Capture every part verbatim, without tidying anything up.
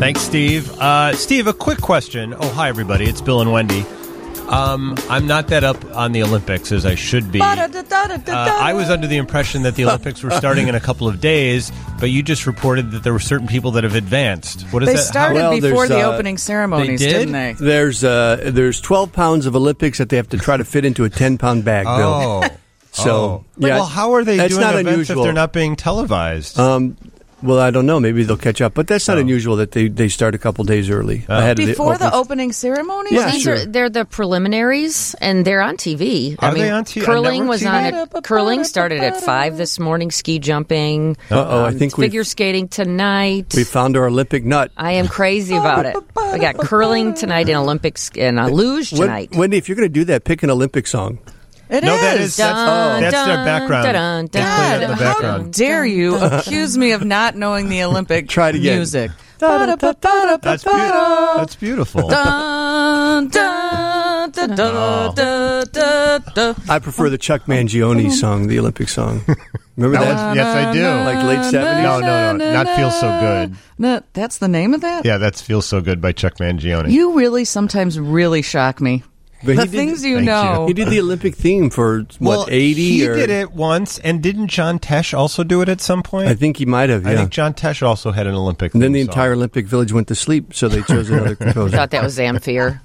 Thanks, Steve. Uh, Steve, a quick question. Oh, hi, everybody. It's Bill and Wendy. Um, I'm not that up on the Olympics as I should be. Uh, I was under the impression that the Olympics were starting in a couple of days, but you just reported that there were certain people that have advanced. What is they that? started How- Well, before the there's, uh, opening ceremonies, they did? didn't they? There's uh, there's twelve pounds of Olympics that they have to try to fit into a ten pound bag, Bill. Oh. So, oh. yeah, well, how are they that's doing not events unusual. if they're not being televised? Um, well, I don't know. Maybe they'll catch up, but that's not Oh. unusual that they, they start a couple days early ahead of Before the, the opening ceremonies? Yeah, These sure. are they're the preliminaries, and they're on T V. Are I mean, they on T V? Curling On was network on T V? at curling started at five this morning. Ski jumping. Uh-oh, I um, think we've- figure skating tonight. We found our Olympic nut. I am crazy about it. We got curling tonight and Olympics and a luge Wen- tonight. Wendy, if you're going to do that, pick an Olympic song. It no, is. that is that's, Dun, that's their dun, background. dun, They dun, play God, it in the how background. dare you accuse me of not knowing the Olympic Try it again. music? That's, be- that's beautiful. Dun, dun, dun, dun, dun, dun, dun. I prefer the Chuck Mangione song, the Olympic song. Remember That that? was- yes, I do. Like late seventies? No, no, no. Not Feel So Good. No, that's the name of that? Yeah, that's Feel So Good by Chuck Mangione. You really sometimes really shock me. But The he did- things you Thank know. He did the Olympic theme for, what, well, eighty? he or, did it once, and didn't John Tesh also do it at some point? I think he might have, yeah. I think John Tesh also had an Olympic and then the theme entire song. Olympic village went to sleep, so they chose another composer. Thought that was Zamfir.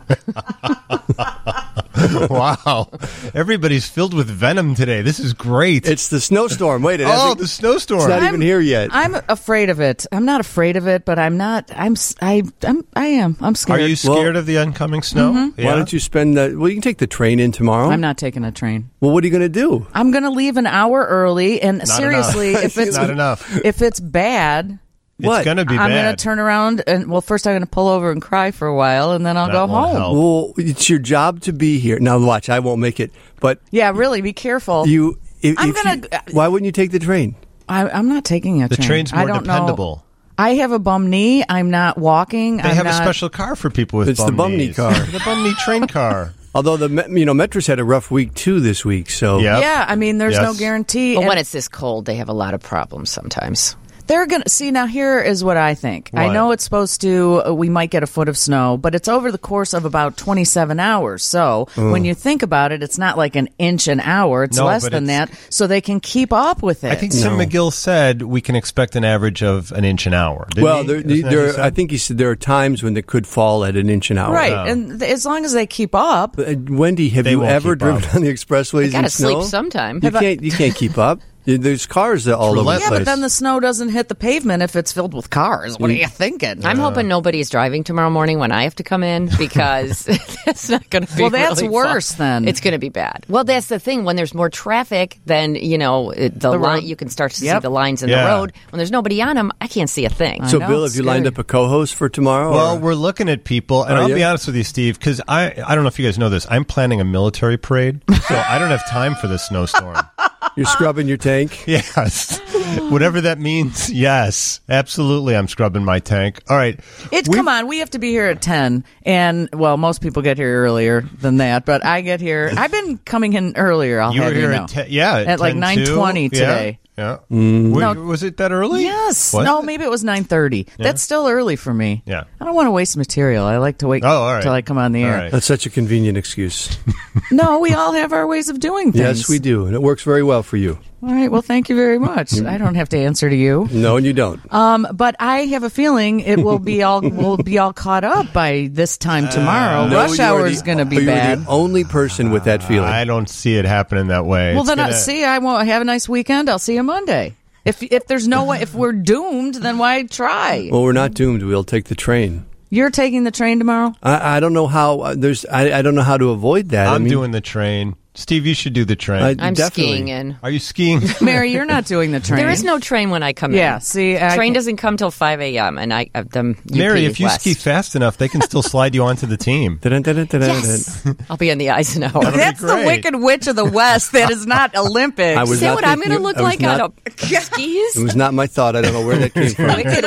Wow. Everybody's filled with venom today. This is great. It's the snowstorm. Wait, it oh, hasn't- the snowstorm. it's not I'm- even here yet. I'm afraid of it. I'm not afraid of it, but I'm not. I'm. s- I. I'm. I am. I'm Are scared. you scared of the oncoming snow? Mm-hmm. Yeah. Why don't you spend the... Well, you can take the train in tomorrow. I'm not taking a train. Well, what are you going to do? I'm going to leave an hour early, and seriously, enough. if it's Not enough. if it's bad, What? It's going to be I'm bad. going to turn around and well, first I'm going to pull over and cry for a while, and then I'll That go won't home. help. Well, it's your job to be here. Now, watch, I won't make it, but Yeah, really, be careful. you... If, I'm if you- gonna- why wouldn't you take the train? I, I'm not taking a The train. train's more I don't dependable. Know. I have a bum knee. I'm not walking. They I'm have not, a special car for people with It's bum the bum knee knees. car. The bum knee train car. Although, the me- you know, Metris had a rough week, too, this week, so... Yep. Yeah, I mean, there's no Yes. guarantee. But and when it's this cold, they have a lot of problems sometimes. they're going to see now. Here is what I think. I What? know it's supposed to. Uh, we might get a foot of snow, but it's over the course of about twenty-seven hours. So when you think about it, it's not like an inch an hour. It's No, less but than it's- that. So they can keep up with it. I think Tim No. McGill said we can expect an average of an inch an hour. Didn't Well, he? there, Isn't that what he there, said? I think he said there are times when it could fall at an inch an hour. right, Oh. and th- as long as they keep up. But, uh, Wendy, have They you won't ever keep driven up. on the expressways You in gotta snow? sleep sometime. You can't. You can't keep up. There's cars all over the relentless. Yeah, place. but then the snow doesn't hit the pavement if it's filled with cars. What are you thinking? I'm hoping nobody's driving tomorrow morning when I have to come in because that's not going to be Well, that's really worse fun. then. It's going to be bad. Well, that's the thing. When there's more traffic, then, you know, it- the, The line, road- you can start to Yep. see the lines in Yeah. the road. When there's nobody on them, I can't see a thing. so, know, Bill, it's have you lined scary. up a co-host for tomorrow? Well, or- we're looking at people, and Are I'll you? be honest with you, Steve, because I, I don't know if you guys know this. I'm planning a military parade, so I don't have time for this snowstorm. you're scrubbing your tank. Yes. Whatever that means, yes. Absolutely, I'm scrubbing my tank. All right. It We- come on, we have to be here at ten, and well, most people get here earlier than that, but I get here. I've been coming in earlier. I'll You were have here you know. at ten, yeah, At like ten nine two. twenty Yeah, today. Yeah. Mm. Wait, No. was it that early? Yes. Was no, it? maybe it was nine thirty. That's still early for me. Yeah. I don't want to waste material. I like to wait Oh, all right. till I come on the All air. right. That's such a convenient excuse. No, we all have our ways of doing things. Yes, we do, and it works very well for you. All right. Well, thank you very much. I don't have to answer to you. No, and you don't. Um, but I have a feeling it will be all will be all caught up by this time tomorrow. No, Rush you are hour the- is going to be you're bad. the only person with that feeling. I don't see it happening that way. Well, It's then I gonna- see. I won't have a nice weekend. I'll see you Monday. If if there's no way, if we're doomed, then why try? well, we're not doomed. We'll take the train. You're taking the train tomorrow. I, I don't know how. Uh, there's. I, I don't know how to avoid that. I'm I mean, doing the train. Steve, you should do the train. I- I'm definitely. skiing in. Are you skiing? Mary, you're not doing the train. There is no train when I come in. Yeah, see, I train can- doesn't come till five a.m. and I uh, them Mary, U P if you West. ski fast enough, they can still slide you onto the team. Dun, dun, dun, dun, dun, Yes. I'll be in the Eisenhower. That'll be That's the great. Wicked Witch of the West. That is not Olympics. I was Is that not what I'm thinking- going to look I was like not- on a skis? It was not my thought. I don't know where that came from. Wicked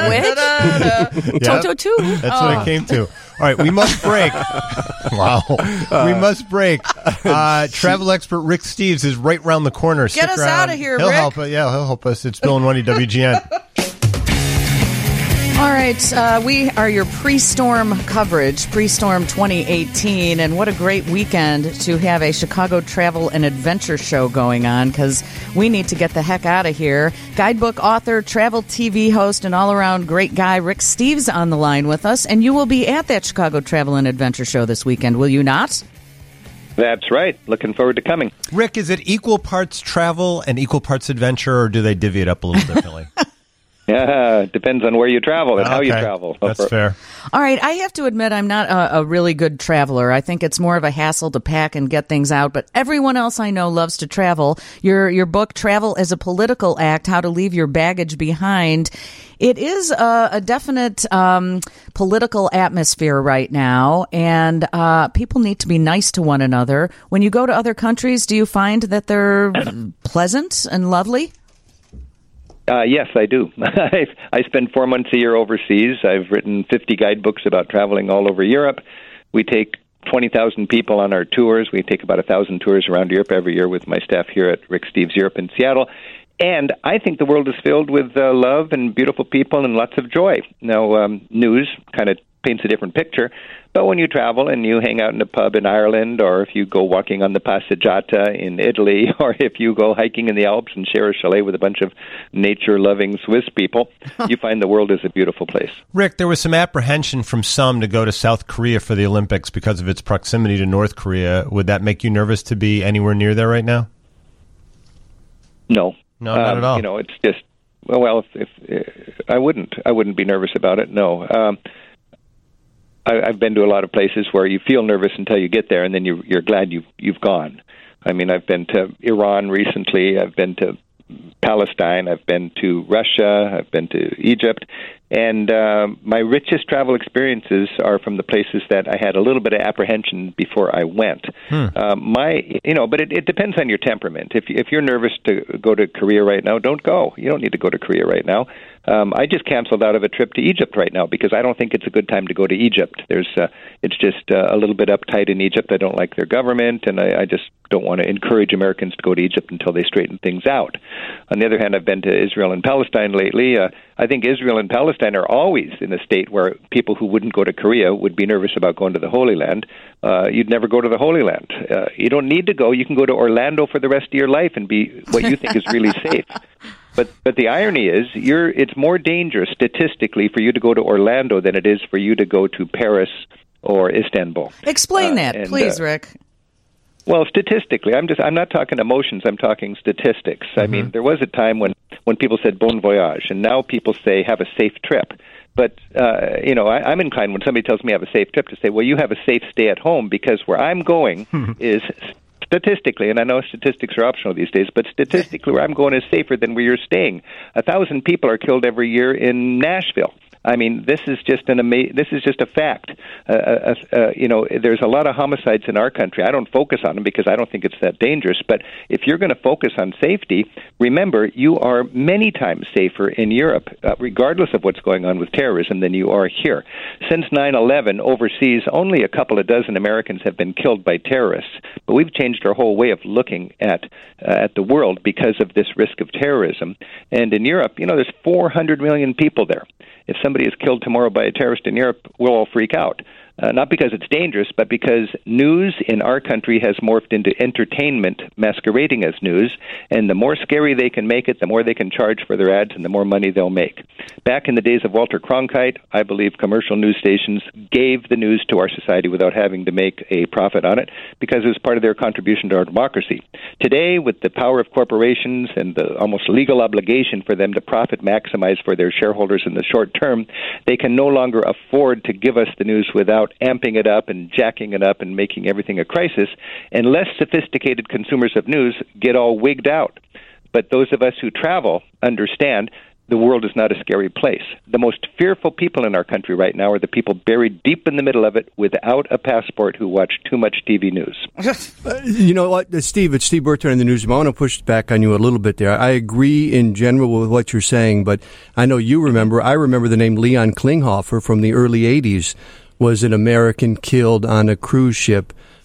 Witch? Yep. Toto too. That's what it came to. All right, we must break. Wow. we must break. Uh, travel expert Rick Steves is right round the corner. Stick us around. outta here, He'll Rick. help us. Yeah, he'll help us. It's Bill and Wendy W G N. All right, uh, we are your pre-storm coverage, pre-storm twenty eighteen, and what a great weekend to have a Chicago travel and adventure show going on, because we need to get the heck out of here. Guidebook author, travel T V host, and all-around great guy Rick Steves on the line with us, and you will be at that Chicago travel and adventure show this weekend, will you not? That's right. Looking forward to coming. Rick, is it equal parts travel and equal parts adventure, or do they divvy it up a little differently? Yeah, depends on where you travel and okay. how you travel. That's fair. All right, I have to admit I'm not a, a really good traveler. I think it's more of a hassle to pack and get things out, but everyone else I know loves to travel. Your your book, Travel as a Political Act, How to Leave Your Baggage Behind, it is a, a definite um, political atmosphere right now, and uh, people need to be nice to one another. When you go to other countries, do you find that they're pleasant and lovely? Uh, yes, I do. I, I spend four months a year overseas. I've written fifty guidebooks about traveling all over Europe. We take twenty thousand people on our tours. We take about one thousand tours around Europe every year with my staff here at Rick Steves Europe in Seattle. And I think the world is filled with uh, love and beautiful people and lots of joy. Now, um, news kind of paints a different picture. But when you travel and you hang out in a pub in Ireland, or if you go walking on the Passeggiata in Italy, or if you go hiking in the Alps and share a chalet with a bunch of nature-loving Swiss people, you find the world is a beautiful place. Rick, there was some apprehension from some to go to South Korea for the Olympics because of its proximity to North Korea. Would that make you nervous to be anywhere near there right now? No. No, not um, at all. You know, it's just, well, if, if uh, I wouldn't. I wouldn't be nervous about it, no. Um I, I've been to a lot of places where you feel nervous until you get there, and then you, you're glad you've, you've gone. I mean, I've been to Iran recently. I've been to Palestine. I've been to Russia. I've been to Egypt. And uh, my richest travel experiences are from the places that I had a little bit of apprehension before I went. Hmm. Uh, my, you know, but it, it depends on your temperament. If if you're nervous to go to Korea right now, don't go. You don't need to go to Korea right now. Um, I just canceled out of a trip to Egypt right now because I don't think it's a good time to go to Egypt. There's, uh, it's just uh, a little bit uptight in Egypt. I don't like their government, and I, I just don't want to encourage Americans to go to Egypt until they straighten things out. On the other hand, I've been to Israel and Palestine lately. Uh, I think Israel and Palestine are always in a state where people who wouldn't go to Korea would be nervous about going to the Holy Land. Uh, you'd never go to the Holy Land. Uh, you don't need to go. You can go to Orlando for the rest of your life and be what you think is really safe. But but the irony is, you're it's more dangerous statistically for you to go to Orlando than it is for you to go to Paris or Istanbul. Explain uh, that, and, please, uh, Rick. Well, statistically, I'm just I'm not talking emotions, I'm talking statistics. Mm-hmm. I mean, there was a time when, when people said bon voyage, and now people say have a safe trip. But, uh, you know, I, I'm inclined when somebody tells me I have a safe trip to say, well, you have a safe stay at home, because where I'm going is statistically, and I know statistics are optional these days, but statistically where I'm going is safer than where you're staying. A thousand people are killed every year in Nashville. I mean, this is just an ama- This is just a fact. Uh, uh, uh, you know, there's a lot of homicides in our country. I don't focus on them because I don't think it's that dangerous. But if you're going to focus on safety, remember you are many times safer in Europe, uh, regardless of what's going on with terrorism, than you are here. Since nine eleven, overseas, only a couple of dozen Americans have been killed by terrorists. But we've changed our whole way of looking at uh, at the world because of this risk of terrorism. And in Europe, you know, there's four hundred million people there. If somebody is killed tomorrow by a terrorist in Europe, we'll all freak out. Uh, not because it's dangerous, but because news in our country has morphed into entertainment masquerading as news, and the more scary they can make it, the more they can charge for their ads, and the more money they'll make. Back in the days of Walter Cronkite, I believe commercial news stations gave the news to our society without having to make a profit on it, because it was part of their contribution to our democracy. Today, with the power of corporations and the almost legal obligation for them to profit maximize for their shareholders in the short term, they can no longer afford to give us the news without amping it up and jacking it up and making everything a crisis, and less sophisticated consumers of news get all wigged out. But those of us who travel understand the world is not a scary place. The most fearful people in our country right now are the people buried deep in the middle of it without a passport who watch too much T V news. uh, you know what, Steve, it's Steve Burton in the Newsroom. I want to push back on you a little bit there. I agree in general with what you're saying, but I know you remember, I remember the name Leon Klinghoffer from the early eighties was an American killed on a cruise ship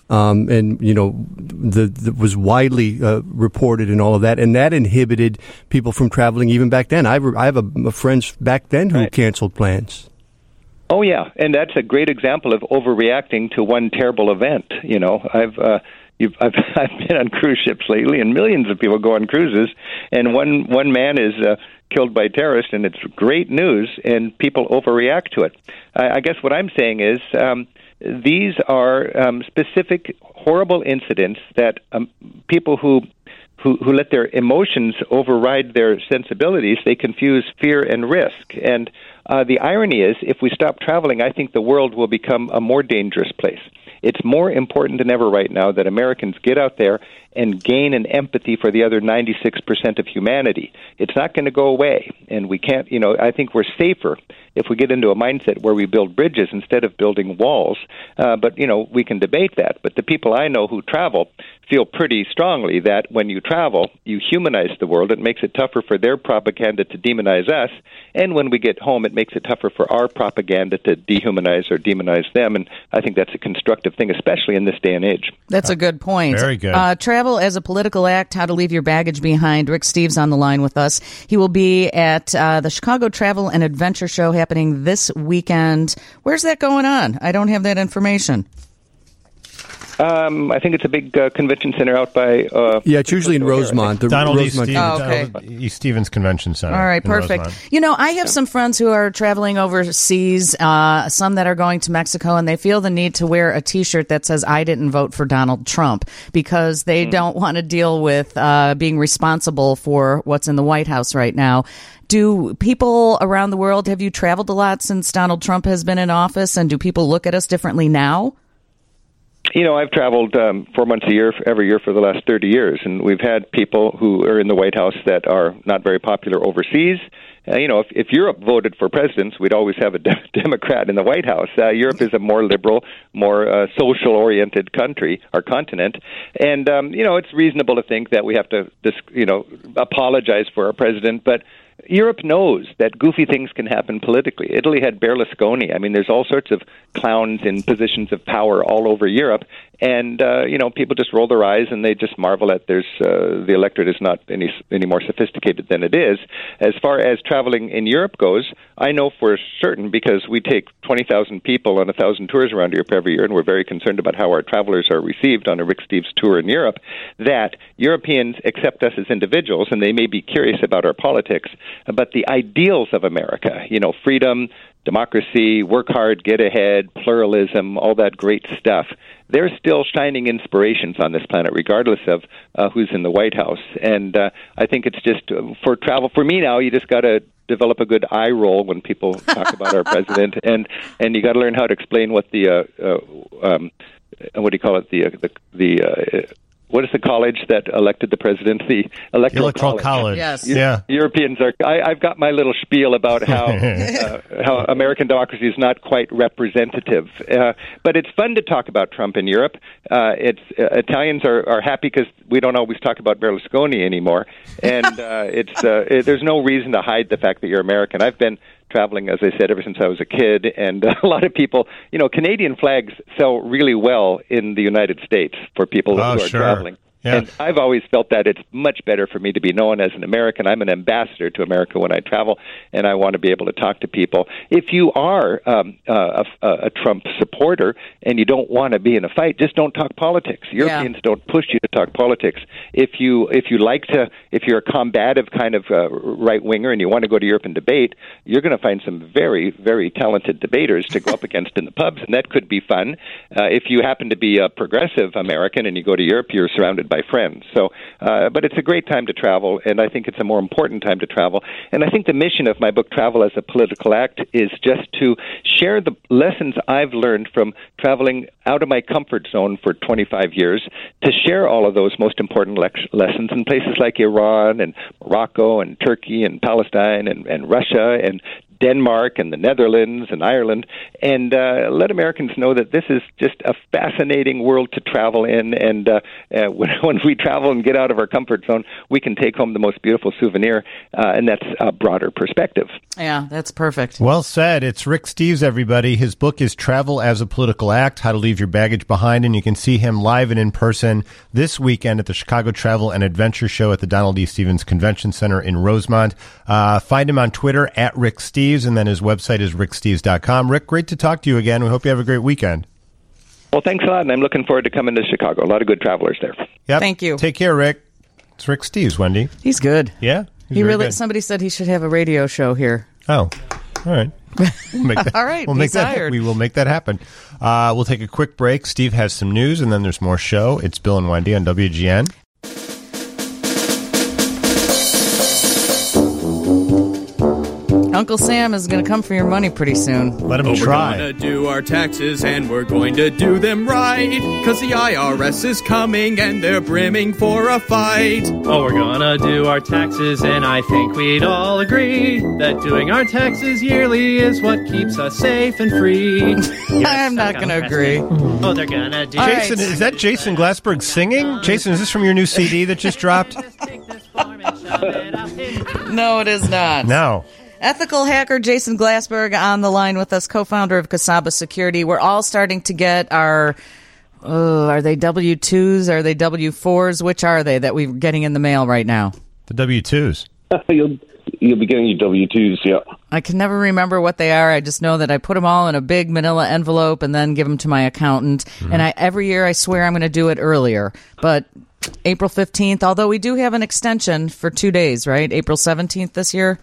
Um, and, you know, the, the was widely uh, reported and all of that. And that inhibited people from traveling even back then. I, have, I have a, a friends back then who right. canceled plans. Oh, yeah. And that's a great example of overreacting to one terrible event. You know, I've... Uh, You've, I've, I've been on cruise ships lately, and millions of people go on cruises, and one one man is uh, killed by terrorists, and it's great news, and people overreact to it. I, I guess what I'm saying is um, these are um, specific horrible incidents that um, people who, who who let their emotions override their sensibilities, they confuse fear and risk. And uh, the irony is, if we stop traveling, I think the world will become a more dangerous place. It's more important than ever right now that Americans get out there and gain an empathy for the other ninety-six percent of humanity. It's not going to go away, and we can't, you know, I think we're safer if we get into a mindset where we build bridges instead of building walls. Uh, but, you know, we can debate that. But the people I know who travel feel pretty strongly that when you travel, you humanize the world. It makes it tougher for their propaganda to demonize us. And when we get home, it makes it tougher for our propaganda to dehumanize or demonize them. And I think that's a constructive thing, especially in this day and age. That's a good point. Very good. Uh, travel as a political act, how to leave your baggage behind. Rick Steves on the line with us. He will be at uh, the Chicago Travel and Adventure Show happening this weekend. Where's that going on? I don't have that information. Um, I think it's a big uh, convention center out by... Uh, yeah, it's usually in Rosemont. The Donald Rosemont. E. Stevens, oh, okay. Donald E. Stevens Convention Center. All right, perfect. Rosemont. You know, I have some friends who are traveling overseas, uh, some that are going to Mexico, and they feel the need to wear a T-shirt that says, I didn't vote for Donald Trump, because they mm. don't want to deal with uh, being responsible for what's in the White House right now. Do people around the world, have you traveled a lot since Donald Trump has been in office, and do people look at us differently now? You know, I've traveled um, four months a year, every year for the last thirty years, and we've had people who are in the White House that are not very popular overseas. Uh, you know, if, if Europe voted for presidents, we'd always have a de- Democrat in the White House. Uh, Europe is a more liberal, more uh, social-oriented country, or continent, and, um, you know, it's reasonable to think that we have to, you know, apologize for our president, but Europe knows that goofy things can happen politically. Italy had Berlusconi. I mean, there's all sorts of clowns in positions of power all over Europe, and uh, you know, people just roll their eyes and they just marvel at there's uh, the electorate is not any any more sophisticated than it is. As far as traveling in Europe goes, I know for certain, because we take twenty thousand people on a thousand tours around Europe every year, and we're very concerned about how our travelers are received on a Rick Steves tour in Europe, that Europeans accept us as individuals, and they may be curious about our politics, but the ideals of America, you know, freedom, democracy, work hard, get ahead, pluralism, all that great stuff, they're still shining inspirations on this planet, regardless of uh, who's in the White House. And uh, I think it's just, uh, for travel, for me now, you just got to develop a good eye roll when people talk about our president, and, and you got to learn how to explain what the, uh, uh, um, what do you call it, the, uh, the, the uh, what is the college that elected the president? The Electoral, Electoral College. College. Yes. Yeah. Europeans are. I, I've got my little spiel about how uh, how American democracy is not quite representative. Uh, but it's fun to talk about Trump in Europe. Uh, it's uh, Italians are, are happy because we don't always talk about Berlusconi anymore, and uh, it's uh, it, there's no reason to hide the fact that you're American. I've been traveling, as I said, ever since I was a kid, and a lot of people, you know, Canadian flags sell really well in the United States for people oh, who are sure. traveling. Yeah. And I've always felt that it's much better for me to be known as an American. I'm an ambassador to America when I travel, and I want to be able to talk to people. If you are um, uh, a, a Trump supporter and you don't want to be in a fight, just don't talk politics. Europeans yeah. don't push you to talk politics. If you if you like to, if you're a combative kind of uh, right winger and you want to go to Europe and debate, you're going to find some very very talented debaters to go up against in the pubs, and that could be fun. Uh, if you happen to be a progressive American and you go to Europe, you're surrounded by friends. So, uh, but it's a great time to travel, and I think it's a more important time to travel. And I think the mission of my book, Travel as a Political Act, is just to share the lessons I've learned from traveling out of my comfort zone for twenty-five years, to share all of those most important le- lessons in places like Iran and Morocco and Turkey and Palestine and, and Russia, and Denmark and the Netherlands and Ireland, and uh, let Americans know that this is just a fascinating world to travel in, and uh, uh, when, when we travel and get out of our comfort zone, we can take home the most beautiful souvenir, uh, and that's a broader perspective. Yeah, that's perfect. Well said. It's Rick Steves, everybody. His book is Travel as a Political Act, How to Leave Your Baggage Behind, and you can see him live and in person this weekend at the Chicago Travel and Adventure Show at the Donald E. Stevens Convention Center in Rosemont. Uh, find him on Twitter at Rick Steves, and then his website is rick steves dot com. Rick, great to talk to you again. We hope you have a great weekend. Well, thanks a lot, and I'm looking forward to coming to Chicago. A lot of good travelers there. Yep. Thank you. Take care, Rick. It's Rick Steves, Wendy. He's good. Yeah? He really. Good. Somebody said he should have a radio show here. Oh, all right. We'll make that, all right, we'll make that, hired. We will make that happen. Uh, we'll take a quick break. Steve has some news, and then there's more show. It's Bill and Wendy on W G N. Uncle Sam is going to come for your money pretty soon. Let him oh, try. We're going to do our taxes, and we're going to do them right, because the I R S is coming, and they're brimming for a fight. Oh, we're going to do our taxes, and I think we'd all agree that doing our taxes yearly is what keeps us safe and free. I'm not going to agree. Oh, they're going to do Jason, right. Is that Jason Glassberg singing? Jason, is this from your new C D that just dropped? No, it is not. No. Ethical hacker Jason Glassberg on the line with us, co-founder of Kasaba Security. We're all starting to get our, oh, are they W twos? Are they W fours? Which are they that we're getting in the mail right now? The W twos. you'll, you'll be getting your W twos, yeah. I can never remember what they are. I just know that I put them all in a big manila envelope and then give them to my accountant. Mm-hmm. And I, every year I swear I'm going to do it earlier. But April fifteenth, although we do have an extension for two days, right? April seventeenth this year.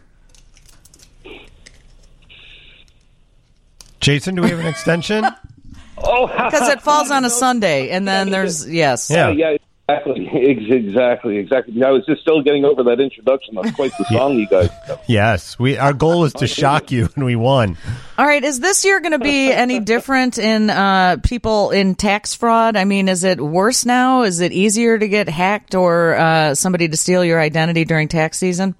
Jason, do we have an extension? Oh, because it falls on a Sunday, and then there's yes, yeah, yeah, exactly, exactly, exactly. I was just still getting over that introduction. That's quite the song, you guys. Yes, we. Our goal was to shock you, and we won. All right, is this year going to be any different in uh, people in tax fraud? I mean, is it worse now? Is it easier to get hacked or uh, somebody to steal your identity during tax season?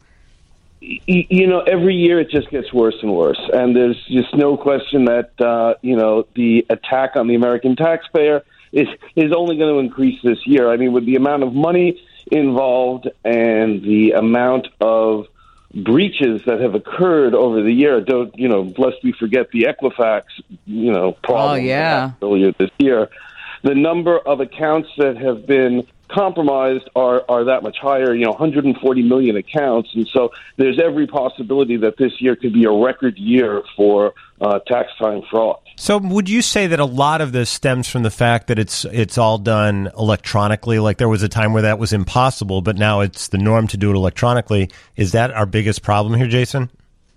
You know, every year it just gets worse and worse. And there's just no question that, uh, you know, the attack on the American taxpayer is, is only going to increase this year. I mean, with the amount of money involved and the amount of breaches that have occurred over the year, don't, you know, lest we forget the Equifax, you know, problem oh, yeah. earlier this year. The number of accounts that have been compromised are, are that much higher, you know, one hundred forty million accounts. And so there's every possibility that this year could be a record year for uh, tax time fraud. So would you say that a lot of this stems from the fact that it's it's all done electronically? Like there was a time where that was impossible, but now it's the norm to do it electronically. Is that our biggest problem here, Jason?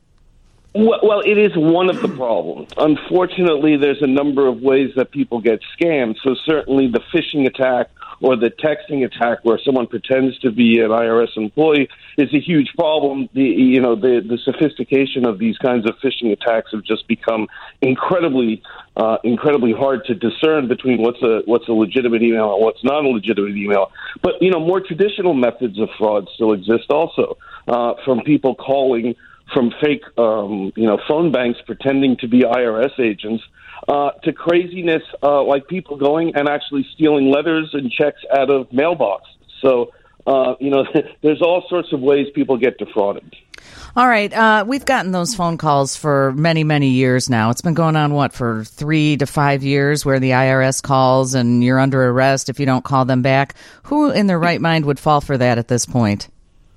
Well, well, it is one of the problems. Unfortunately, there's a number of ways that people get scammed. So certainly the phishing attack or the texting attack where someone pretends to be an I R S employee is a huge problem. The, you know, the, the sophistication of these kinds of phishing attacks have just become incredibly, uh, incredibly hard to discern between what's a, what's a legitimate email and what's not a legitimate email. But, you know, more traditional methods of fraud still exist also, uh, from people calling from fake, um, you know, phone banks pretending to be I R S agents, uh, to craziness uh, like people going and actually stealing letters and checks out of mailboxes. So, uh, you know, there's all sorts of ways people get defrauded. All right. Uh, we've gotten those phone calls for many, many years now. It's been going on, what, for three to five years where the I R S calls and you're under arrest if you don't call them back. Who in their right mind would fall for that at this point?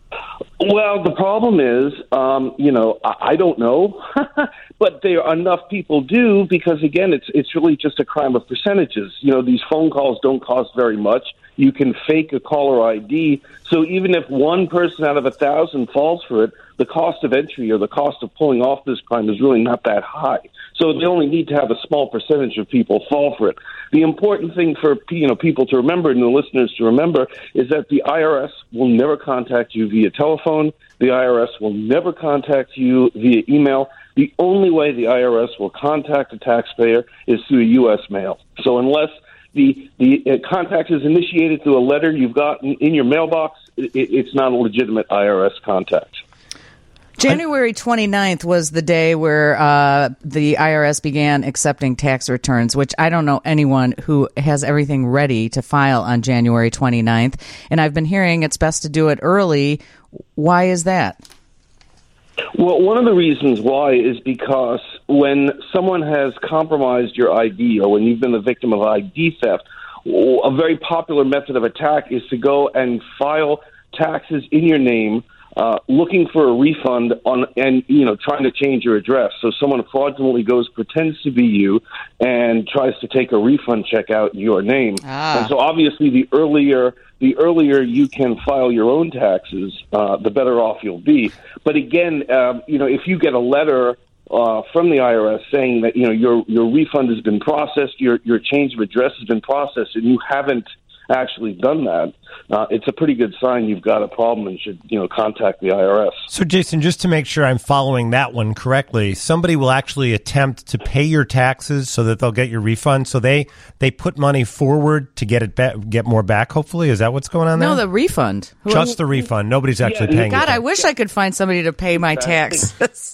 Well, the problem is, um, you know, I, I don't know, but there are enough people do because, again, it's it's really just a crime of percentages. You know, these phone calls don't cost very much. You can fake a caller I D. So even if one person out of a thousand falls for it, the cost of entry or the cost of pulling off this crime is really not that high. So they only need to have a small percentage of people fall for it. The important thing for you know people to remember and the listeners to remember is that the I R S will never contact you via telephone. The I R S will never contact you via email. The only way the I R S will contact a taxpayer is through U S mail. So unless the the uh, contact is initiated through a letter you've got in, in your mailbox, it, it's not a legitimate I R S contact. January twenty-ninth was the day where uh, the I R S began accepting tax returns, which I don't know anyone who has everything ready to file on January twenty-ninth. And I've been hearing it's best to do it early. Why is that? Well, one of the reasons why is because when someone has compromised your I D or when you've been the victim of I D theft, a very popular method of attack is to go and file taxes in your name, uh, looking for a refund on, and you know, trying to change your address. So someone fraudulently goes, pretends to be you, and tries to take a refund check out in your name. Ah. And so obviously, the earlier the earlier you can file your own taxes, uh, the better off you'll be. But again, um, you know, if you get a letter uh, from the I R S saying that you know your your refund has been processed, your your change of address has been processed, and you haven't actually done that, uh, it's a pretty good sign you've got a problem and should, you know, contact the I R S. So, Jason, just to make sure I'm following that one correctly, somebody will actually attempt to pay your taxes so that they'll get your refund. So they, they put money forward to get it back, get more back. Hopefully, is that what's going on there? No, the refund. Just the refund. Nobody's actually yeah, paying. God, I wish I could find somebody to pay my taxes.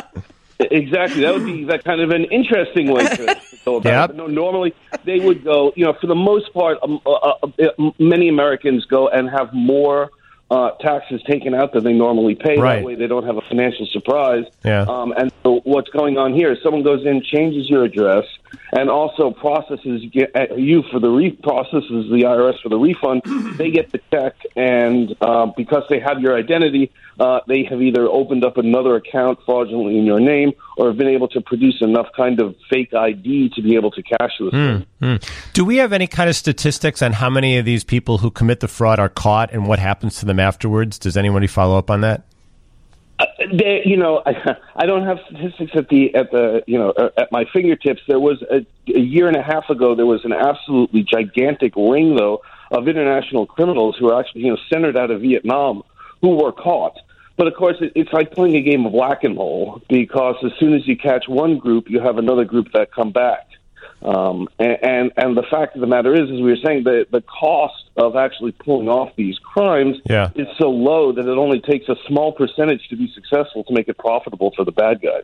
Exactly. That would be that kind of an interesting way to, to go about yep. it. But no, normally they would go, you know, for the most part, um, uh, uh, many Americans go and have more uh, taxes taken out than they normally pay. Right. That way they don't have a financial surprise. Yeah. Um, and so what's going on here is someone goes in, changes your address, and also processes you for the re- processes the I R S for the refund. They get the check, and uh, because they have your identity, uh, they have either opened up another account fraudulently in your name, or have been able to produce enough kind of fake I D to be able to cash this. Mm, mm. Do we have any kind of statistics on how many of these people who commit the fraud are caught and what happens to them afterwards? Does anybody follow up on that? Uh, they, you know, I, I don't have statistics at the at the you know at my fingertips. There was a, a year and a half ago. There was an absolutely gigantic ring, though, of international criminals who are actually you know centered out of Vietnam who were caught. But of course, it, it's like playing a game of whack-a-mole, because as soon as you catch one group, you have another group that come back. Um, and, and and the fact of the matter is, as we were saying, the the cost of actually pulling off these crimes yeah. is so low that it only takes a small percentage to be successful to make it profitable for the bad guys.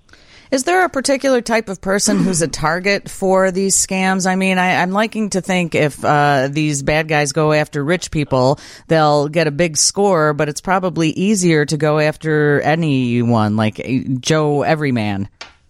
Is there a particular type of person who's a target for these scams? I mean, I, I'm liking to think if uh, these bad guys go after rich people, they'll get a big score, but it's probably easier to go after anyone, like Joe Everyman.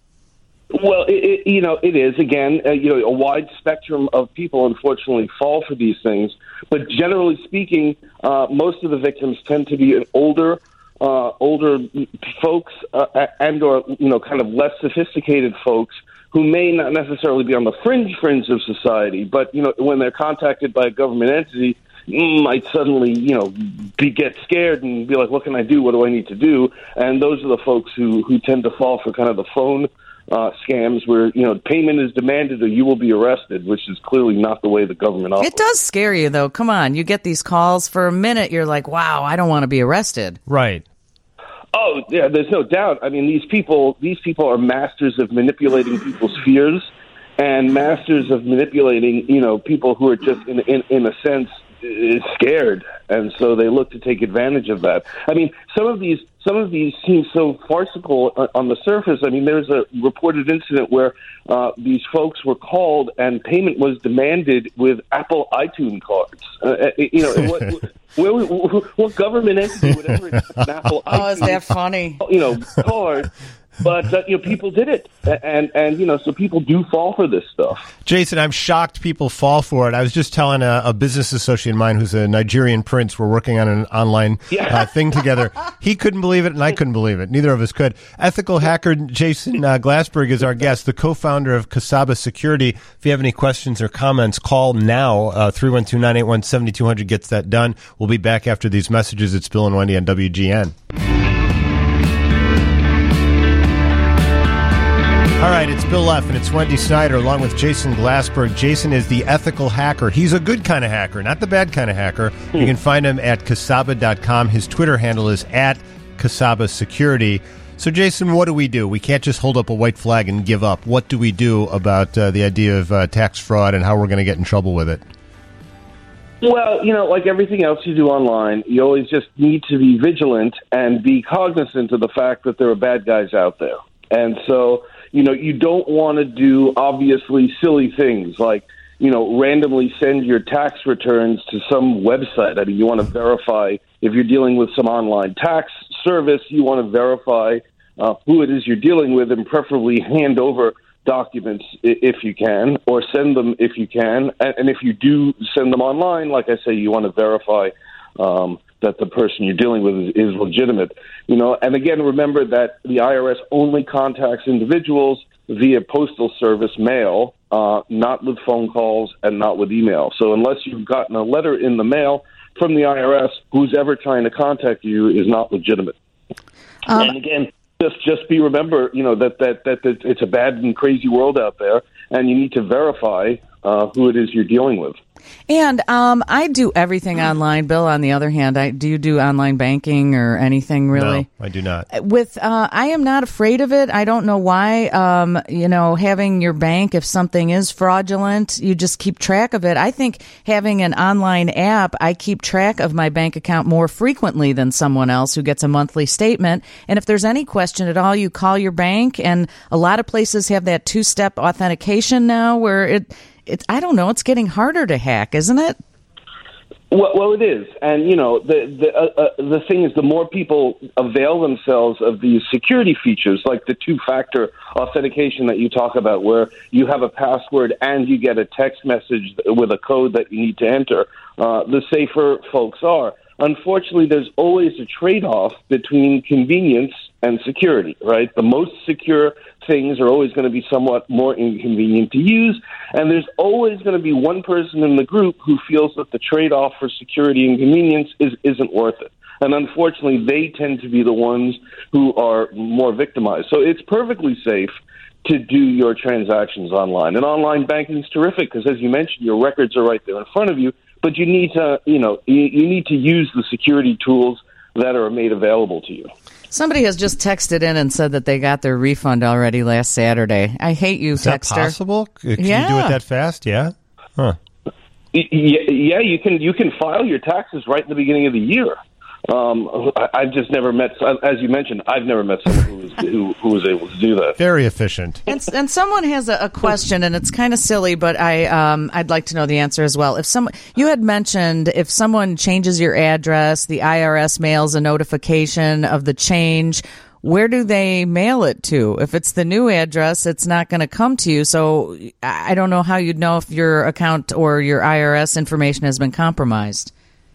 Well, it, it, you know, it is. Again, uh, you know, a wide spectrum of people, unfortunately, fall for these things. But generally speaking, uh, most of the victims tend to be older, uh, older folks, uh, and or you know, kind of less sophisticated folks who may not necessarily be on the fringe fringe of society, but you know, when they're contacted by a government entity, might suddenly, you know, be get scared and be like, "What can I do? What do I need to do?" And those are the folks who who tend to fall for kind of the phone Uh, scams where, you know, payment is demanded or you will be arrested, which is clearly not the way the government operates. It does scare you, though. Come on. You get these calls for a minute. You're like, wow, I don't want to be arrested. Right. Oh, yeah, there's no doubt. I mean, these people, these people are masters of manipulating people's fears and masters of manipulating, you know, people who are just, in, in, in a sense, scared. And so they look to take advantage of that. I mean, some of these Some of these seem so farcical on the surface. I mean, there's a reported incident where uh, these folks were called and payment was demanded with Apple iTunes cards. Uh, you know, what, what, what government entity would ever accept an Apple oh, iTunes? Oh, is that funny? You know, card. But, uh, you know, people did it. And, and, you know, so people do fall for this stuff. Jason, I'm shocked people fall for it. I was just telling a, a business associate of mine who's a Nigerian prince. We're working on an online yeah. uh, thing together. He couldn't believe it, and I couldn't believe it. Neither of us could. Ethical hacker Jason uh, Glassberg is our guest, the co-founder of Casaba Security. If you have any questions or comments, call now. Uh, three one two, nine eight one, seven two zero zero gets that done. We'll be back after these messages. It's Bill and Wendy on W G N. All right, it's Bill Leff and it's Wendy Snyder along with Jason Glassberg. Jason is the ethical hacker. He's a good kind of hacker, not the bad kind of hacker. Hmm. You can find him at casaba dot com. His Twitter handle is at Casaba Security. So, Jason, what do we do? We can't just hold up a white flag and give up. What do we do about uh, the idea of uh, tax fraud and how we're going to get in trouble with it? Well, you know, like everything else you do online, you always just need to be vigilant and be cognizant of the fact that there are bad guys out there. And so, you know, you don't want to do obviously silly things like, you know, randomly send your tax returns to some website. I mean, you want to verify if you're dealing with some online tax service, you want to verify uh, who it is you're dealing with and preferably hand over documents if you can, or send them if you can. And if you do send them online, like I say, you want to verify um, that the person you're dealing with is, is legitimate. You know, and again, remember that the I R S only contacts individuals via postal service mail, uh, not with phone calls and not with email. So unless you've gotten a letter in the mail from the I R S, who's ever trying to contact you is not legitimate. Um, and again, Just, just be remember, you know, that, that, that, that it's a bad and crazy world out there, and you need to verify uh, who it is you're dealing with. And um, I do everything online. Bill, on the other hand, I do you do online banking or anything really? No, I do not. With uh, I am not afraid of it. I don't know why. Um, you know, having your bank, if something is fraudulent, you just keep track of it. I think having an online app, I keep track of my bank account more frequently than someone else who gets a monthly statement. And if there's any question at all, you call your bank. And a lot of places have that two-step authentication now where it. It's, I don't know. It's getting harder to hack, isn't it? Well, well it is. And, you know, the the, uh, uh, the thing is, the more people avail themselves of these security features, like the two-factor authentication that you talk about, where you have a password and you get a text message with a code that you need to enter, uh, the safer folks are. Unfortunately, there's always a trade-off between convenience and security, right? The most secure things are always going to be somewhat more inconvenient to use, and there's always going to be one person in the group who feels that the trade-off for security and convenience is, isn't worth it. And unfortunately, they tend to be the ones who are more victimized. So it's perfectly safe to do your transactions online. And online banking is terrific because, as you mentioned, your records are right there in front of you, but you need to, you know, you, you need to use the security tools that are made available to you. Somebody has just texted in and said that they got their refund already last Saturday. I hate you, Is texter. that possible? Can yeah. you do it that fast? Yeah. Huh. Yeah, you can. You can file your taxes right in the beginning of the year. Um, I, I've just never met, as you mentioned, I've never met someone who was, who, who was able to do that. Very efficient. And, and someone has a, a question, and it's kind of silly, but I, um, I'd like to know the answer as well. If some, you had mentioned if someone changes your address, the I R S mails a notification of the change. Where do they mail it to? If it's the new address, it's not going to come to you. So I don't know how you'd know if your account or your I R S information has been compromised.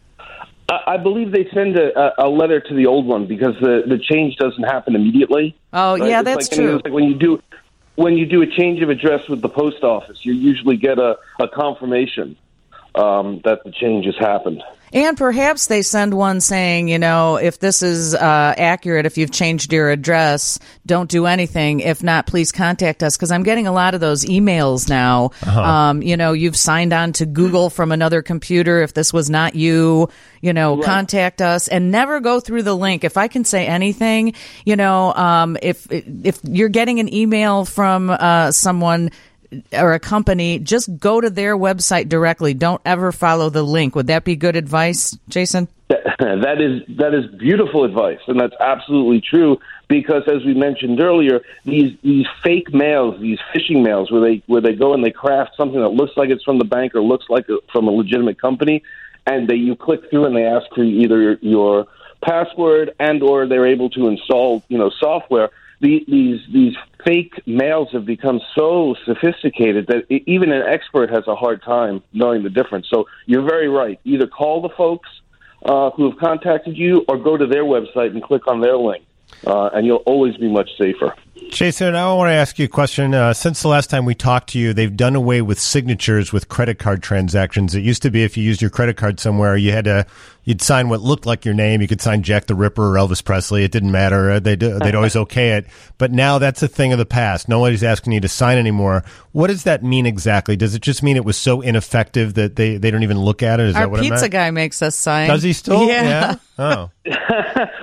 I believe they send a, a letter to the old one because the, the change doesn't happen immediately. Oh, right? yeah, it's that's like, true. It's like when you do when you do a change of address with the post office, you usually get a, a confirmation um, that the change has happened. And perhaps they send one saying, you know, if this is uh, accurate, if you've changed your address, don't do anything. If not, please contact us. Because I'm getting a lot of those emails now. Uh-huh. Um, you know, you've signed on to Google from another computer. If this was not you, you know, right. Contact us. And never go through the link. If I can say anything, you know, um, if if you're getting an email from uh, someone or a company, just go to their website directly. Don't ever follow the link. Would that be good advice, Jason? That is that is beautiful advice, and that's absolutely true. Because, as we mentioned earlier, these these fake mails, these phishing mails, where they where they go and they craft something that looks like it's from the bank or looks like a, from a legitimate company, and they you click through and they ask for either your password and or they're able to install you know software. The, these these fake mails have become so sophisticated that it, even an expert has a hard time knowing the difference. So you're very right. Either call the folks uh, who have contacted you or go to their website and click on their link, uh, and you'll always be much safer. Jason, I want to ask you a question. Uh, since the last time we talked to you, they've done away with signatures with credit card transactions. It used to be if you used your credit card somewhere, you had to you'd sign what looked like your name. You could sign Jack the Ripper or Elvis Presley. It didn't matter. They'd, they'd always okay it. But now that's a thing of the past. Nobody's asking you to sign anymore. What does that mean exactly? Does it just mean it was so ineffective that they, they don't even look at it? Is Our that what it meant? Our pizza guy makes us sign. Does he still? Yeah. yeah? Oh. Well, they,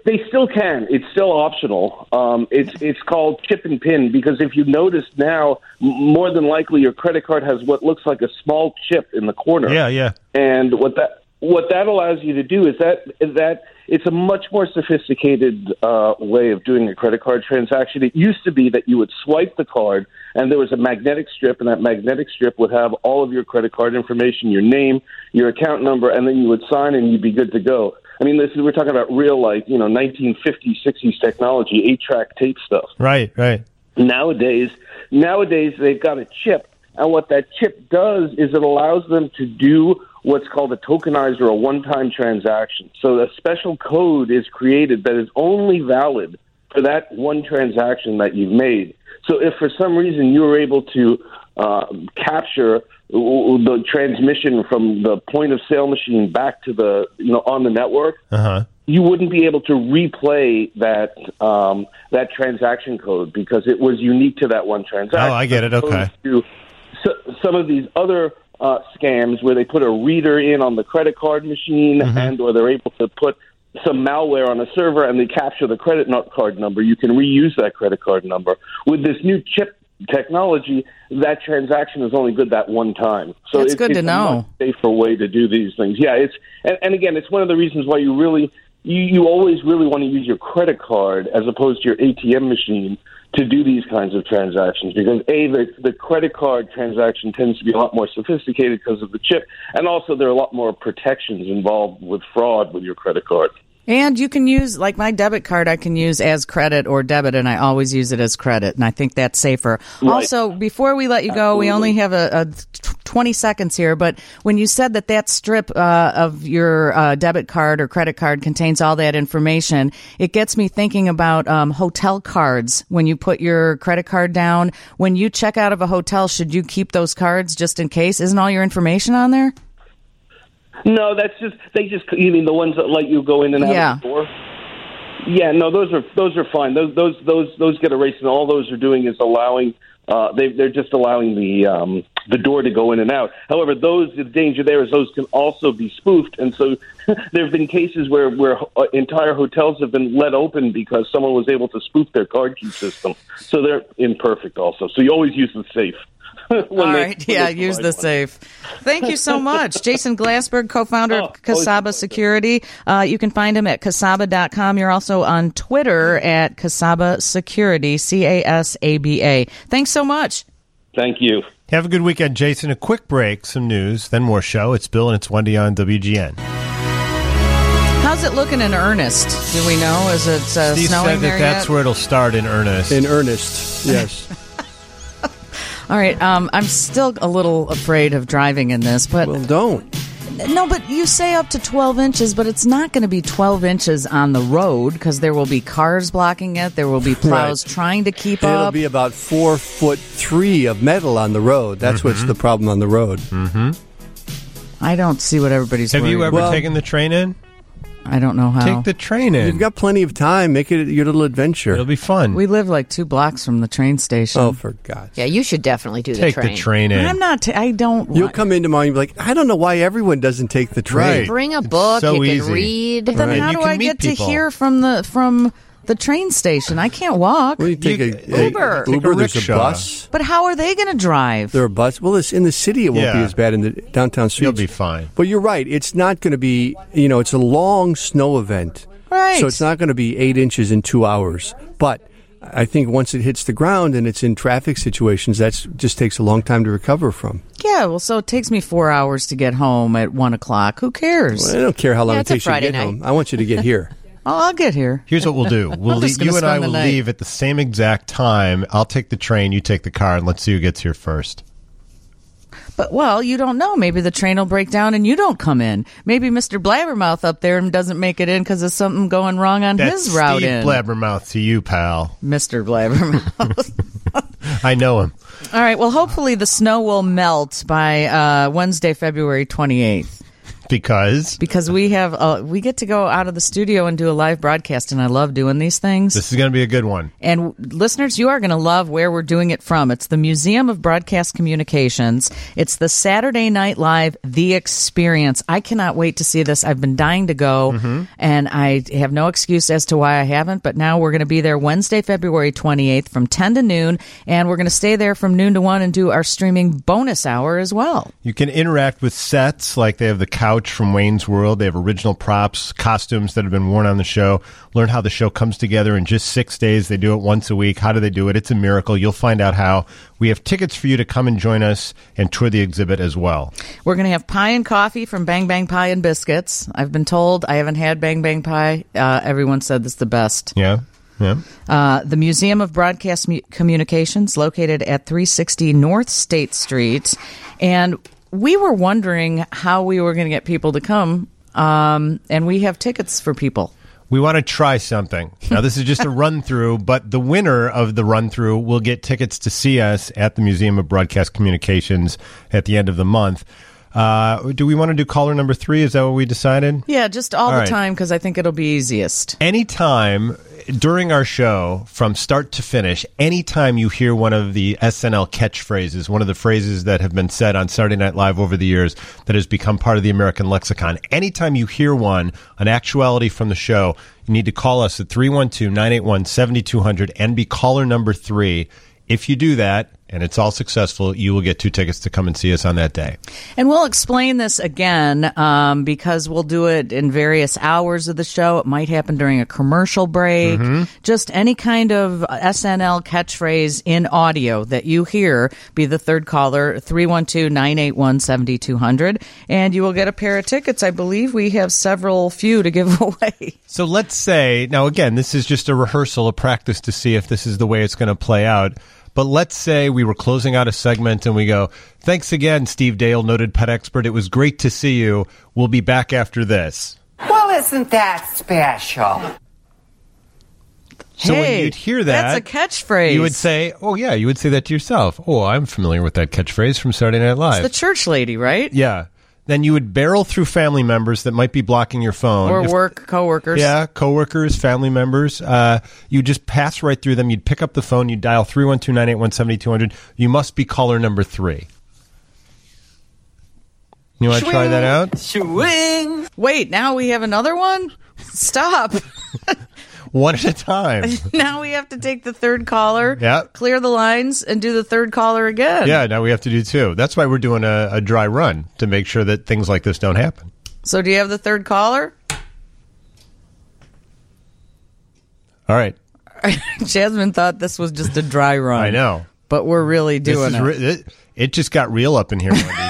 They still can. It's still optional. Um, it's it's called chip and pin because if you notice now, m- more than likely your credit card has what looks like a small chip in the corner. Yeah, yeah. And what that what that allows you to do is that is that it's a much more sophisticated uh, way of doing a credit card transaction. It used to be that you would swipe the card and there was a magnetic strip, and that magnetic strip would have all of your credit card information, your name, your account number, and then you would sign and you'd be good to go. I mean, this is, we're talking about real, like, you know, nineteen fifties, sixties technology, eight-track tape stuff. Right, right. Nowadays, nowadays they've got a chip, and what that chip does is it allows them to do what's called a tokenizer, or a one-time transaction. So a special code is created that is only valid for that one transaction that you've made. So if for some reason you were able to uh, capture the transmission from the point of sale machine back to the, you know, on the network, uh-huh. you wouldn't be able to replay that um, that transaction code because it was unique to that one transaction. Oh, I get it. Okay. To so, some of these other uh, scams where they put a reader in on the credit card machine, mm-hmm. and or they're able to put some malware on a server and they capture the credit card number, you can reuse that credit card number. With this new chip technology, that transaction is only good that one time. So That's it's, good it's to know. a much safer way to do these things. Yeah, it's and, and again, it's one of the reasons why you really you, you always really want to use your credit card as opposed to your A T M machine to do these kinds of transactions, because A, the, the credit card transaction tends to be a lot more sophisticated because of the chip, and also there are a lot more protections involved with fraud with your credit card. And you can use, like my debit card, I can use as credit or debit, and I always use it as credit, and I think that's safer. Right. Also, before we let you go, Absolutely. we only have a, a twenty seconds here, but when you said that that strip uh, of your uh, debit card or credit card contains all that information, it gets me thinking about um, hotel cards. When you put your credit card down, when you check out of a hotel, should you keep those cards just in case? Isn't all your information on there? No, that's just they just you mean the ones that let you go in and out Yeah. of the door? Yeah, no, those are those are fine. Those those those those get erased, and all those are doing is allowing uh, they they're just allowing the um, the door to go in and out. However, those the danger there is those can also be spoofed, and so there have been cases where where entire hotels have been let open because someone was able to spoof their card key system. So they're imperfect also. So you always use the safe. All they, right. Yeah, use the one. safe. Thank you so much. Jason Glassberg, co-founder Oh, of Casaba Security. Uh, you can find him at casaba dot com. You're also on Twitter at Casaba Security, C A S A B A. Thanks so much. Thank you. Have a good weekend, Jason. A quick break, some news, then more show. It's Bill and it's Wendy on W G N. How's it looking in earnest? Do we know? Is it uh, Steve snowing said there that that's yet? where it'll start in earnest. In earnest, yes. All right. Um, I'm still a little afraid of driving in this, but Well, don't. no. But you say up to twelve inches, but it's not going to be twelve inches on the road because there will be cars blocking it. There will be plows Right. trying to keep It'll up. be about four foot three of metal on the road. That's Mm-hmm. what's the problem on the road. I don't see what everybody's. Have you worried ever Well- taken the train in? I don't know how. Take the train in. You've got plenty of time. Make it your little adventure. It'll be fun. We live like two blocks from the train station. Oh, for God's sake. Yeah, you should definitely do Take the train. the train in. I'm not. T- I don't. You'll want- come in tomorrow and be like, I don't know why everyone doesn't take the train. Right. Bring a It's book. so you easy. can read. Then Right. how You do can I meet get people. to hear from the from the train station? I can't walk. Well, you take You- a, a- Uber. Take a Uber, there's a rickshaw. bus. But how are they going to drive? There are bus. Well, it's in the city. It won't be Yeah. as bad in the downtown streets. You'll be fine. But you're right. It's not going to be. You know, it's a long snow event. Right. So it's not going to be eight inches in two hours. But I think once it hits the ground and it's in traffic situations, that just takes a long time to recover from. Yeah. Well, so it takes me four hours to get home at one o'clock. Who cares? Well, I don't care how long Yeah, it it's a takes you to Friday get night. home. I want you to get here. Oh, I'll get here. Here's what we'll do. We'll I'm just leave, you gonna and I spend the will night. leave at the same exact time. I'll take the train, you take the car, and let's see who gets here first. But, well, you don't know. Maybe the train will break down and you don't come in. Maybe Mister Blabbermouth up there doesn't make it in because of something going wrong on That's his route Steve in. Blabbermouth to you, pal. Mister Blabbermouth. I know him. All right. Well, hopefully the snow will melt by uh, Wednesday, February twenty-eighth. Because? Because we have uh, we get to go out of the studio and do a live broadcast, and I love doing these things. This is going to be a good one. And listeners, you are going to love where we're doing it from. It's the Museum of Broadcast Communications. It's the Saturday Night Live The Experience. I cannot wait to see this. I've been dying to go, mm-hmm. and I have no excuse as to why I haven't, but now we're going to be there Wednesday, February twenty-eighth from ten to noon, and we're going to stay there from noon to one and do our streaming bonus hour as well. You can interact with sets, like they have the couch from Wayne's World. They have original props, costumes that have been worn on the show. Learn how the show comes together in just six days. They do it once a week. How do they do it? It's a miracle. You'll find out how. We have tickets for you to come and join us and tour the exhibit as well. We're going to have pie and coffee from Bang Bang Pie and Biscuits. I've been told. I haven't had Bang Bang Pie. Uh, everyone said this is the best. Yeah. Yeah. Uh, the Museum of Broadcast Mu- Communications, located at three sixty North State Street. And we were wondering how we were going to get people to come, um, and we have tickets for people. We want to try something. Now, this is just a run-through, but the winner of the run-through will get tickets to see us at the Museum of Broadcast Communications at the end of the month. Uh, do we want to do caller number three? Is that what we decided? Yeah, just all, all the right. time, because I think it'll be easiest. Anytime during our show, from start to finish, anytime you hear one of the S N L catchphrases, one of the phrases that have been said on Saturday Night Live over the years that has become part of the American lexicon, anytime you hear one, an actuality from the show, you need to call us at three one two, nine eight one, seven two zero zero and be caller number three. If you do that, and it's all successful, you will get two tickets to come and see us on that day. And we'll explain this again um, because we'll do it in various hours of the show. It might happen during a commercial break. Mm-hmm. Just any kind of S N L catchphrase in audio that you hear, be the third caller, three one two, nine eight one, seven two zero zero, and you will get a pair of tickets. I believe we have several few to give away. So let's say, now again, this is just a rehearsal, a practice to see if this is the way it's going to play out. But let's say we were closing out a segment and we go, thanks again, Steve Dale, noted pet expert. It was great to see you. We'll be back after this. Well, isn't that special? So hey, when you'd hear that, that's a catchphrase. You would say, oh, yeah, you would say that to yourself. Oh, I'm familiar with that catchphrase from Saturday Night Live. It's the church lady, right? Yeah. Then you would barrel through family members that might be blocking your phone. Or if, work coworkers. Yeah, coworkers, family members. Uh, you just pass right through them. You'd pick up the phone. You'd dial three one two, nine eight one, seven two zero zero. You must be caller number three. You want to try that out? Swing. Wait, now we have another one? Stop. One at a time. Now we have to take the third caller, yeah. clear the lines, and do the third caller again. Yeah, now we have to do two. That's why we're doing a, a dry run, to make sure that things like this don't happen. So do you have the third caller? All right. Jasmine thought this was just a dry run. I know. But we're really doing this is it. Re- it. It just got real up in here, Wendy.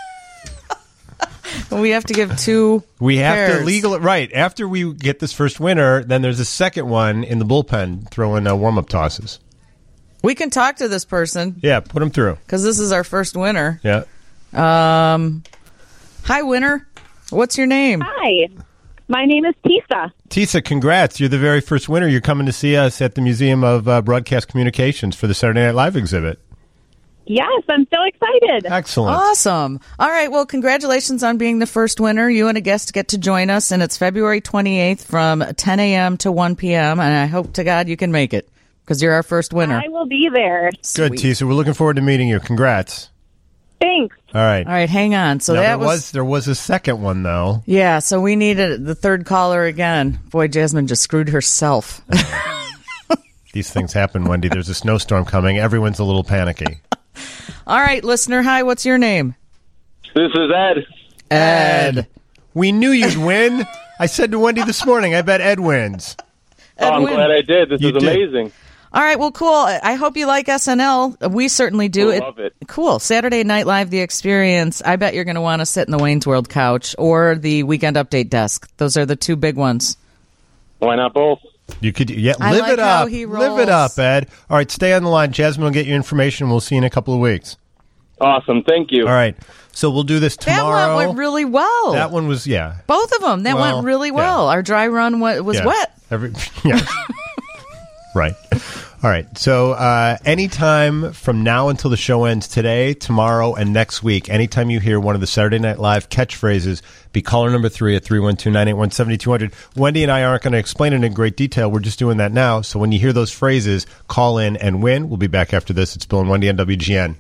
We have to give two We have pairs. to legal it right. After we get this first winner, then there's a second one in the bullpen throwing uh, warm-up tosses. We can talk to this person. Yeah, put them through. Because this is our first winner. Yeah. Um. Hi, winner. What's your name? Hi. My name is Tisa. Tisa, congrats. You're the very first winner. You're coming to see us at the Museum of uh, Broadcast Communications for the Saturday Night Live exhibit. Yes, I'm so excited. Excellent. Awesome. All right. Well, congratulations on being the first winner. You and a guest get to join us, and it's February twenty-eighth from ten a.m. to one p.m., and I hope to God you can make it because you're our first winner. I will be there. Good, Tisa. We're looking forward to meeting you. Congrats. Thanks. All right. All right. Hang on. So now, that there was, was there was a second one, though. Yeah. So we needed the third caller again. Boy, Jasmine just screwed herself. These things happen, Wendy. There's a snowstorm coming. Everyone's a little panicky. All right, listener. Hi, what's your name? This is Ed. Ed. We knew you'd win. I said to Wendy this morning, I bet Ed wins. Ed oh, I'm win. glad I did. This you is did. amazing. All right, well, cool. I hope you like S N L. We certainly do. I love it. Cool. Saturday Night Live, The Experience. I bet you're going to want to sit in the Wayne's World couch or the Weekend Update desk. Those are the two big ones. Why not both? You could, yeah. I live like it how up. he Live it up, Ed. All right, stay on the line. Jasmine will get you information. We'll see you in a couple of weeks. Awesome. Thank you. All right. So we'll do this tomorrow. That one went really well. That one was, yeah. Both of them. That well, went really well. Yeah. Our dry run was yeah. wet. Every, yeah. Right. All right. So uh, anytime from now until the show ends today, tomorrow, and next week, anytime you hear one of the Saturday Night Live catchphrases, be caller number three at three one two, nine eight one, seven two zero zero. Wendy and I aren't going to explain it in great detail. We're just doing that now. So when you hear those phrases, call in and win. We'll be back after this. It's Bill and Wendy on W G N.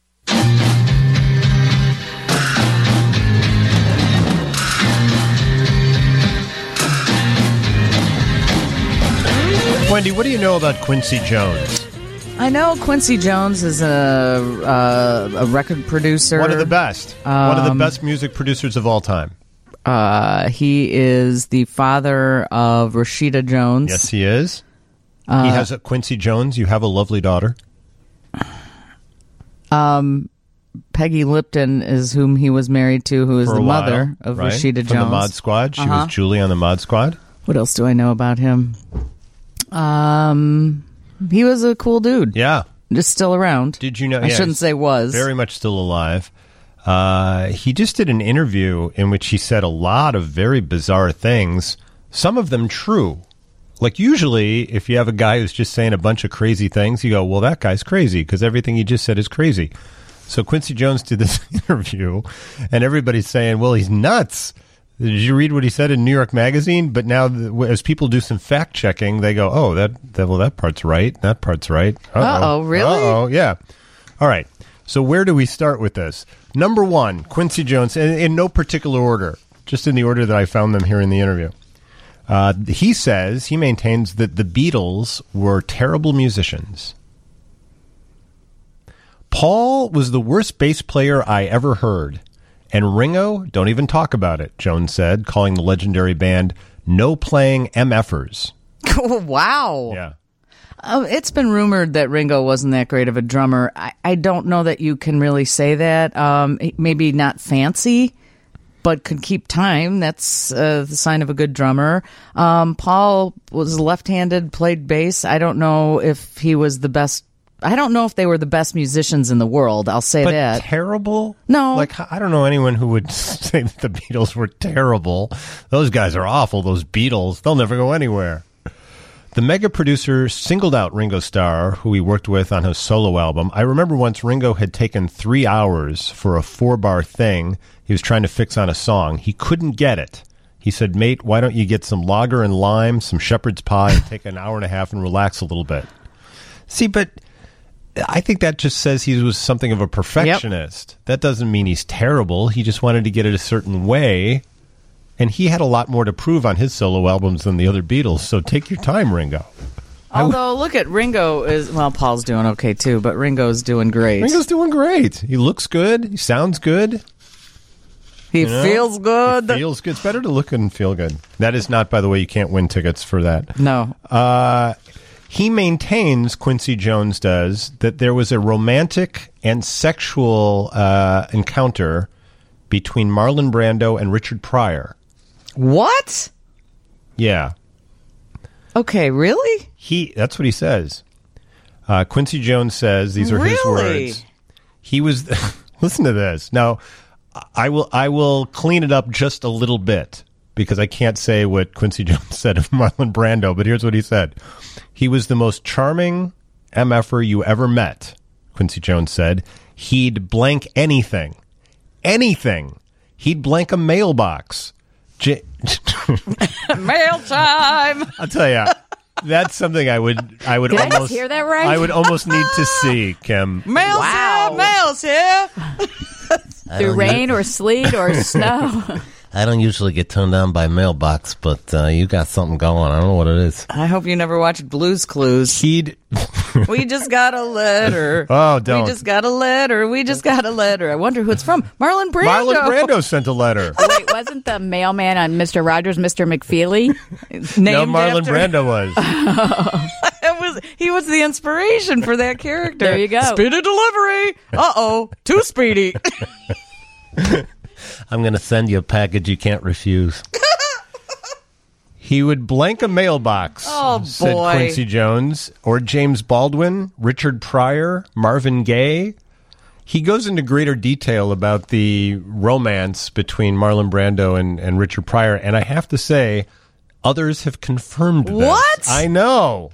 Wendy, what do you know about Quincy Jones? I know Quincy Jones is a uh, a record producer. One of the best. Um, One of the best music producers of all time. Uh, he is the father of Rashida Jones. Yes, he is. Uh, he has a Quincy Jones. You have a lovely daughter. Um, Peggy Lipton is whom he was married to, who is For the a while, mother of right? Rashida From Jones. the Mod Squad. She Uh-huh. was Julie on the Mod Squad. What else do I know about him? Um, he was a cool dude. Yeah. Just still around. Did you know? I yeah, shouldn't he's say was. Very much still alive. Uh, he just did an interview in which he said a lot of very bizarre things, some of them true. Like usually, if you have a guy who's just saying a bunch of crazy things, you go, well, that guy's crazy because everything he just said is crazy. So Quincy Jones did this interview, and everybody's saying, well, he's nuts. Did you read what he said in New York Magazine? But now, as people do some fact checking, they go, "Oh, that, that well, that part's right. That part's right." Uh-oh, really? Uh-oh, yeah. All right. So where do we start with this? Number one, Quincy Jones, in, in no particular order, just in the order that I found them here in the interview. Uh, he says he maintains that the Beatles were terrible musicians. Paul was the worst bass player I ever heard. And Ringo, don't even talk about it, Jones said, calling the legendary band no playing M F-ers. Wow. Yeah. Uh, it's been rumored that Ringo wasn't that great of a drummer. I, I don't know that you can really say that. Um, maybe not fancy, but could keep time. That's uh, the sign of a good drummer. Um, Paul was left-handed, played bass. I don't know if he was the best. I don't know if they were the best musicians in the world. I'll say but that. Terrible? No. Like, I don't know anyone who would say that the Beatles were terrible. Those guys are awful, those Beatles. They'll never go anywhere. The mega producer singled out Ringo Starr, who he worked with on his solo album. I remember once Ringo had taken three hours for a four-bar thing he was trying to fix on a song. He couldn't get it. He said, mate, why don't you get some lager and lime, some shepherd's pie, and take an hour and a half and relax a little bit. See, but I think that just says he was something of a perfectionist. Yep. That doesn't mean he's terrible. He just wanted to get it a certain way. And he had a lot more to prove on his solo albums than the other Beatles. So take your time, Ringo. Although, look at Ringo is, well, Paul's doing okay too, but Ringo's doing great. Ringo's doing great. He looks good. He sounds good. He you know? feels good. He feels good. It's better to look good and feel good. That is not, by the way, you can't win tickets for that. No. Uh... He maintains, Quincy Jones does, that there was a romantic and sexual uh, encounter between Marlon Brando and Richard Pryor. What? Yeah. Okay, really? He. That's what he says. Uh, Quincy Jones says, these are really? his words. He was, listen to this. Now, I will, I will clean it up just a little bit, because I can't say what Quincy Jones said of Marlon Brando, but here's what he said. He was the most charming M F-er you ever met, Quincy Jones said. He'd blank anything. Anything. He'd blank a mailbox. J- Mail time! I'll tell you, that's something I would I would Did almost I just hear that right? I would almost need to see, Kim. Mail's Wow. here! Mail's here! Through rain or sleet or snow. I don't usually get turned on by mailbox, but uh, you got something going. I don't know what it is. I hope you never watched Blue's Clues. He'd We just got a letter. Oh, don't. We just got a letter. We just got a letter. I wonder who it's from. Marlon Brando. Marlon Brando sent a letter. Wait, wasn't the mailman on Mister Rogers Mister McFeely? No, Marlon after- Brando was. It was he was the inspiration for that character. There you go. Speedy delivery. Uh-oh. Too speedy. I'm going to send you a package you can't refuse. He would blank a mailbox, Oh, said boy. Quincy Jones, or James Baldwin, Richard Pryor, Marvin Gaye. He goes into greater detail about the romance between Marlon Brando and, and Richard Pryor, and I have to say, others have confirmed this. What? I know.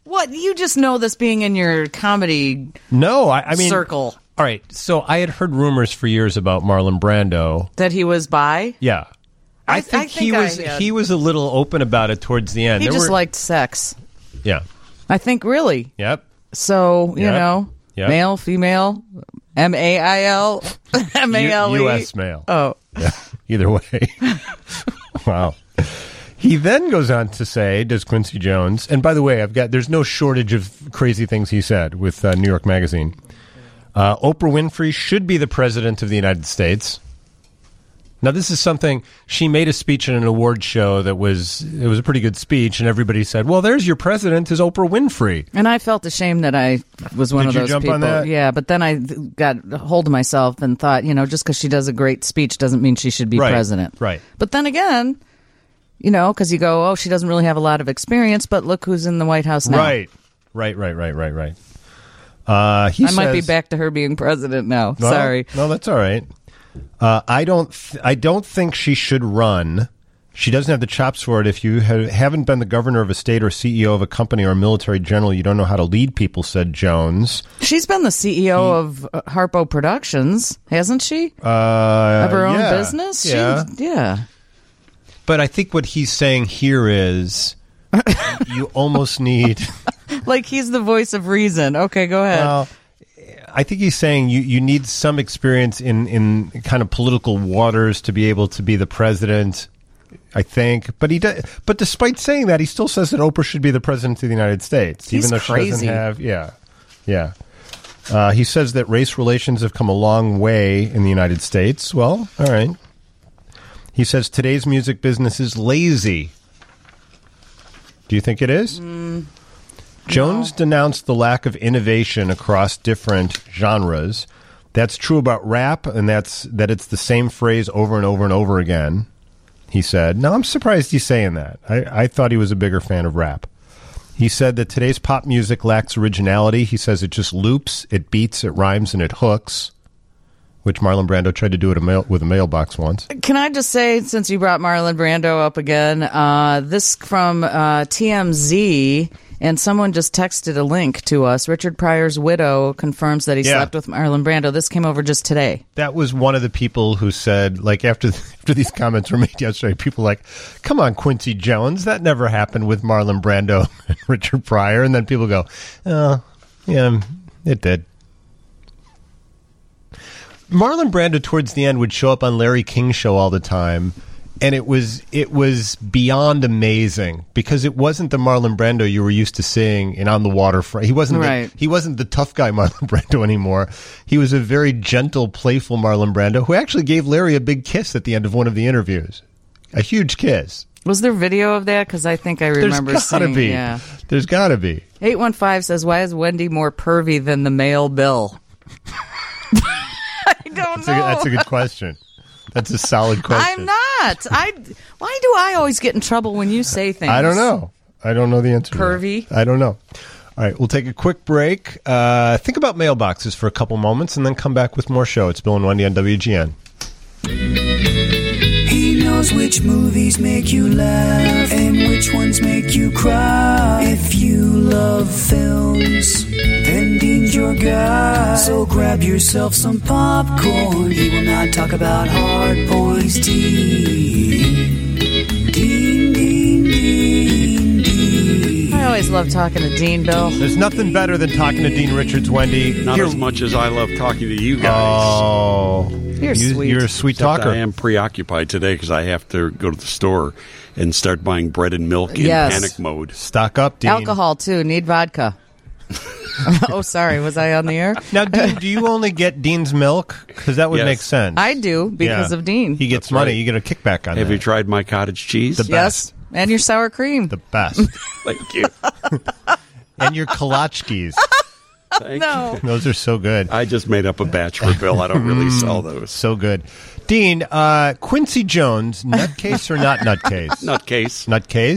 What? You just know this being in your comedy No, I, I mean circle. All right, so I had heard rumors for years about Marlon Brando. That he was bi? Yeah. I, I think, I think he I was had- he was a little open about it towards the end. He There just were- liked sex. Yeah. I think really. Yep. So, you Yep. know, Yep. male, female, M A I L, M A L E. U S male. Oh. Yeah. Either way. Wow. He then goes on to say, does Quincy Jones, and by the way, I've got, there's no shortage of crazy things he said with uh, New York Magazine. Uh, Oprah Winfrey should be the president of the United States. Now, this is something, she made a speech in an award show that was, it was a pretty good speech, and everybody said, well, there's your president is Oprah Winfrey. And I felt ashamed that I was one Did of you those jump people. on that? Yeah, but then I th- got a hold of myself and thought, you know, just because she does a great speech doesn't mean she should be Right, president. right. But then again, you know, because you go, oh, she doesn't really have a lot of experience, but look who's in the White House now. Right. Right, right, right, right, right. Uh, he I might be says- back to her being president now. Well, Sorry. No, that's all right. Uh, I don't. Th- I don't think she should run. She doesn't have the chops for it. If you ha- haven't been the governor of a state or C E O of a company or a military general, you don't know how to lead people," said Jones. She's been the C E O of uh, Harpo Productions, hasn't she? Uh, of her own yeah, business? Yeah. She, yeah. But I think what he's saying here is you almost need. Like he's the voice of reason. Okay, go ahead. Well, I think he's saying you, you need some experience in, in kind of political waters to be able to be the president, I think. But he does, but despite saying that, he still says that Oprah should be the president of the United States. He's even though she crazy. doesn't have, yeah, yeah. Uh, he says that race relations have come a long way in the United States. Well, all right. He says today's music business is lazy. Do you think it is? Mm, Jones denounced the lack of innovation across different genres. That's true about rap, and that's that it's the same phrase over and over and over again, he said. Now, I'm surprised he's saying that. I, I thought he was a bigger fan of rap. He said that today's pop music lacks originality. He says it just loops, it beats, it rhymes, and it hooks, which Marlon Brando tried to do at a mail, with a mailbox once. Can I just say, since you brought Marlon Brando up again, uh, this from uh, T M Z, and someone just texted a link to us. Richard Pryor's widow confirms that he Yeah. slept with Marlon Brando. This came over just today. That was one of the people who said, like, after after these comments were made yesterday, people were like, come on, Quincy Jones, that never happened with Marlon Brando and Richard Pryor. And then people go, oh, yeah, it did. Marlon Brando towards the end would show up on Larry King's show all the time, and it was it was beyond amazing because it wasn't the Marlon Brando you were used to seeing in On the Waterfront. He wasn't Right. the, he wasn't the tough guy Marlon Brando anymore. He was a very gentle, playful Marlon Brando who actually gave Larry a big kiss at the end of one of the interviews, a huge kiss. Was there video of that? Because I think I remember There's gotta seeing. be. Yeah. There's got to be. eight one five says, why is Wendy more pervy than the male Bill? I don't That's know. a, that's a good question. That's a solid question. I'm not. I. Why do I always get in trouble when you say things? I don't know. I don't know the answer. to that. Pervy. I don't know. All right, we'll take a quick break. Uh, think about mailboxes for a couple moments and then come back with more show. It's Bill and Wendy on W G N. He knows which movies make you laugh and which ones make you cry. If you love films, then Dean's your guy. So grab yourself some popcorn. He will not talk about Hard Boys. Dean, Dean, Dean, Dean, Dean. I always love talking to Dean, Bill. There's nothing better than talking to Dean Richards, Wendy. Not You're- as much as I love talking to you guys. Oh, You're you, sweet. You're a sweet Except talker. I am preoccupied today because I have to go to the store and start buying bread and milk in Yes. panic mode. Stock up, Dean. Alcohol, too. Need vodka. Oh, sorry. Was I on the air? Now, Dean, do you only get Dean's milk? Because that would Yes. make sense. I do, because Yeah. of Dean. He gets That's money. right. You get a kickback on Have that. you tried my cottage cheese? The Yes. best. And your sour cream. The best. Thank you. And your kolachkis. Thank No. you. Those are so good. I just made up a batch for Bill. I don't really sell those. So good. Dean, uh, Quincy Jones, nutcase or not nutcase? Nutcase. Nutcase?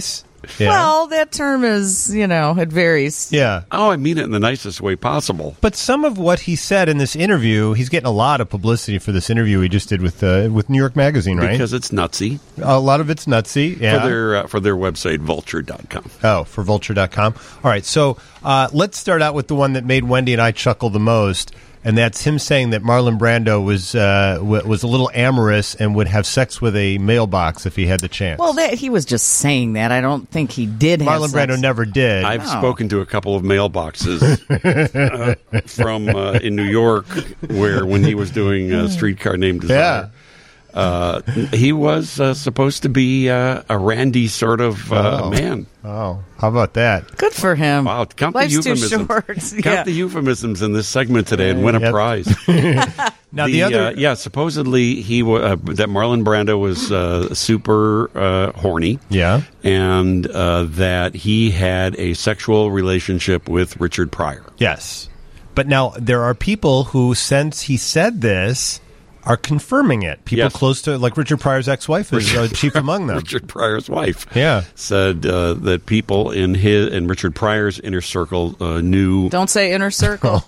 Yeah. Well, that term is, you know, it varies. Yeah. Oh, I mean it in the nicest way possible. But some of what he said in this interview, he's getting a lot of publicity for this interview he just did with uh, with New York Magazine, right? Because it's nutsy. A lot of it's nutsy. Yeah. For their uh, for their website, vulture dot com. Oh, for vulture dot com. All right, so uh, let's start out with the one that made Wendy and I chuckle the most. And that's him saying that Marlon Brando was uh, w- was a little amorous and would have sex with a mailbox if he had the chance. Well, that, he was just saying that. I don't think he did have Marlon sex. Brando never did. I've No. spoken to a couple of mailboxes uh, from uh, in New York, where when he was doing uh, Streetcar Named Desire, uh, he was uh, supposed to be uh, a randy sort of uh, Oh. man. Oh, how about that? Good for him. Wow, count Life's the too euphemisms. short. Count Yeah. the euphemisms in this segment today and win a Yep. prize. Now the, other, uh, yeah, supposedly he wa uh, that Marlon Brando was uh, super uh, horny. yeah, And uh, that he had a sexual relationship with Richard Pryor. yes, but now there are people who, since he said this, are confirming it. People Yes. close to, like Richard Pryor's ex-wife is uh, chief among them. Richard Pryor's wife, Yeah. said uh, that people in his in Richard Pryor's inner circle uh, knew. Don't say inner circle.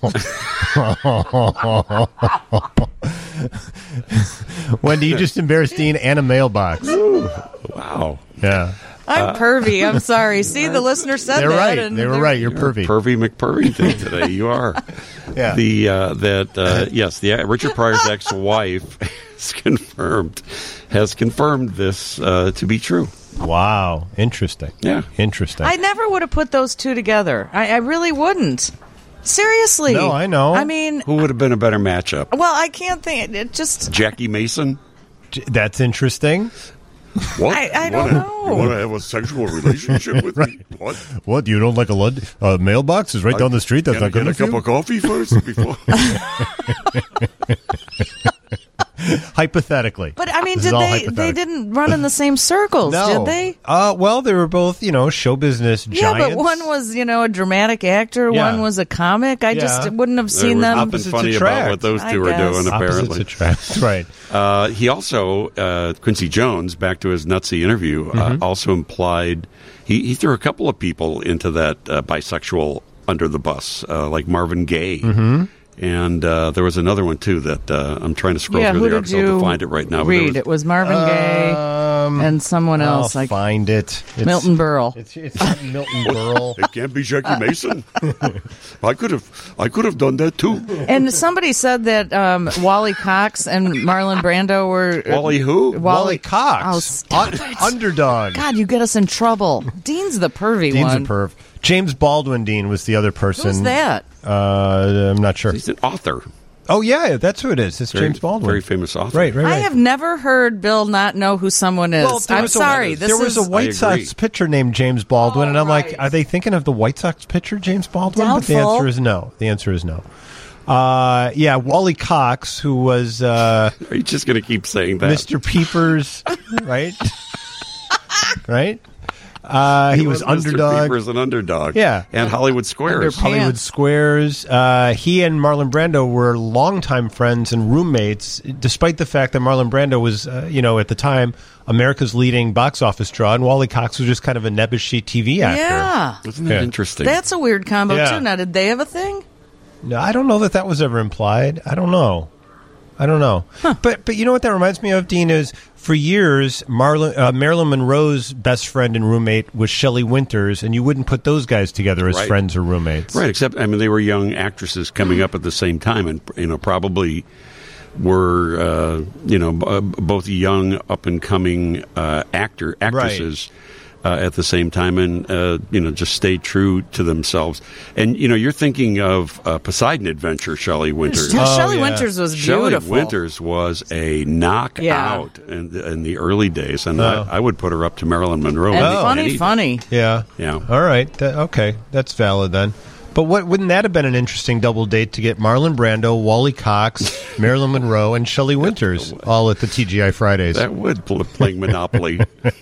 Wendy, you just embarrassed Dean and a mailbox. Wow, Yeah. I'm pervy. I'm sorry. See, the listener said They're that. right. and They were they're- right. You're pervy. pervy McPurvington today. You are. Yeah. The uh, that uh, yes, the uh, Richard Pryor's ex-wife has confirmed has confirmed this uh, to be true. Wow. Interesting. Yeah. Interesting. I never would have put those two together. I, I really wouldn't. Seriously. No, I know. I mean, Who would have been a better matchup? well, I can't think. It just. Jackie Mason. J- That's interesting. What? I- I You don't wanna- know. You want to have a sexual relationship with me? What? What? You don't like a lud- uh, mailbox? Is right down the street. That's Can I not good get a enough cup for you? of coffee first before? Hypothetically. But I mean, This is did all they? They hypothetical. didn't run in the same circles, No. did they? Uh, well, they were both, you know, show business Yeah, giants. but one was, you know, a dramatic actor. Yeah. One was a comic. I just Yeah. wouldn't have There seen was them. nothing Opposites funny attract. about what those I two are guess. doing, apparently. Opposites attract. Right. Uh, he also, uh, Quincy Jones, back to his nutsy interview, Mm-hmm. uh, also implied he, he threw a couple of people into that uh, bisexual under the bus, uh, like Marvin Gaye. Mm-hmm. And uh, there was another one, too, that uh, I'm trying to scroll Yeah, through who the did article you to find it right now. but there read? was- It was Marvin Gaye Um, and someone I'll else. Like find it. It's, Milton Berle. It's, it's not Milton Berle. It can't be Jackie Mason. I could have, I could have done that too. And somebody said that um, Wally Cox and Marlon Brando were Wally who? Wally, Wally Oh, Cox. stop Un- it. underdog. God, you get us in trouble. Dean's the pervy Dean's one. a perv. James Baldwin Dean was the other person. Who's that? Uh, I'm not sure. He's an author. Oh, yeah, that's who it is. It's Very, James Baldwin. very famous author. Right, right, right. I have never heard Bill not know who someone is. Well, there I'm was a- sorry. This there was is a White I Sox agree. pitcher named James Baldwin, Oh, and I'm right. like, are they thinking of the White Sox pitcher, James Baldwin? But the Doubtful. answer is no. The answer is no. Uh, yeah, Wally Cox, who was uh, Are you just going to keep saying that? Mister Peepers, right? right? Uh, he, was Mister underdog. Peepers an underdog. Yeah. And Hollywood Squares. Underpants. Hollywood Squares. Uh, he and Marlon Brando were longtime friends and roommates, despite the fact that Marlon Brando was, uh, you know, at the time, America's leading box office draw, and Wally Cox was just kind of a nebbishy T V actor. Yeah. Isn't that Yeah. interesting? That's a weird combo, Yeah. too. Now, did they have a thing? No, I don't know that that was ever implied. I don't know. I don't know. But but you know what that reminds me of, Dean, is for years, Marlon, uh, Marilyn Monroe's best friend and roommate was Shelley Winters, and you wouldn't put those guys together as Right. friends or roommates. Right, except, I mean, they were young actresses coming up at the same time and, you know, probably were, uh, you know, b- uh, both young, up-and-coming uh, actor actresses uh, at the same time and, uh, you know, just stayed true to themselves. And, you know, you're thinking of uh, Poseidon Adventure, Shelley Winters. Yeah, Oh, Shelley yeah. Winters was Shelley beautiful. Winters was a knockout Yeah. in, the, in the early days, and Oh. I, I would put her up to Marilyn Monroe. And any- funny, any day. funny. Yeah. Yeah. All right. That, okay. That's valid then. But what wouldn't that have been an interesting double date to get Marlon Brando, Wally Cox, Marilyn Monroe, and Shelley Winters all at the T G I Fridays? That would pl- playing Monopoly.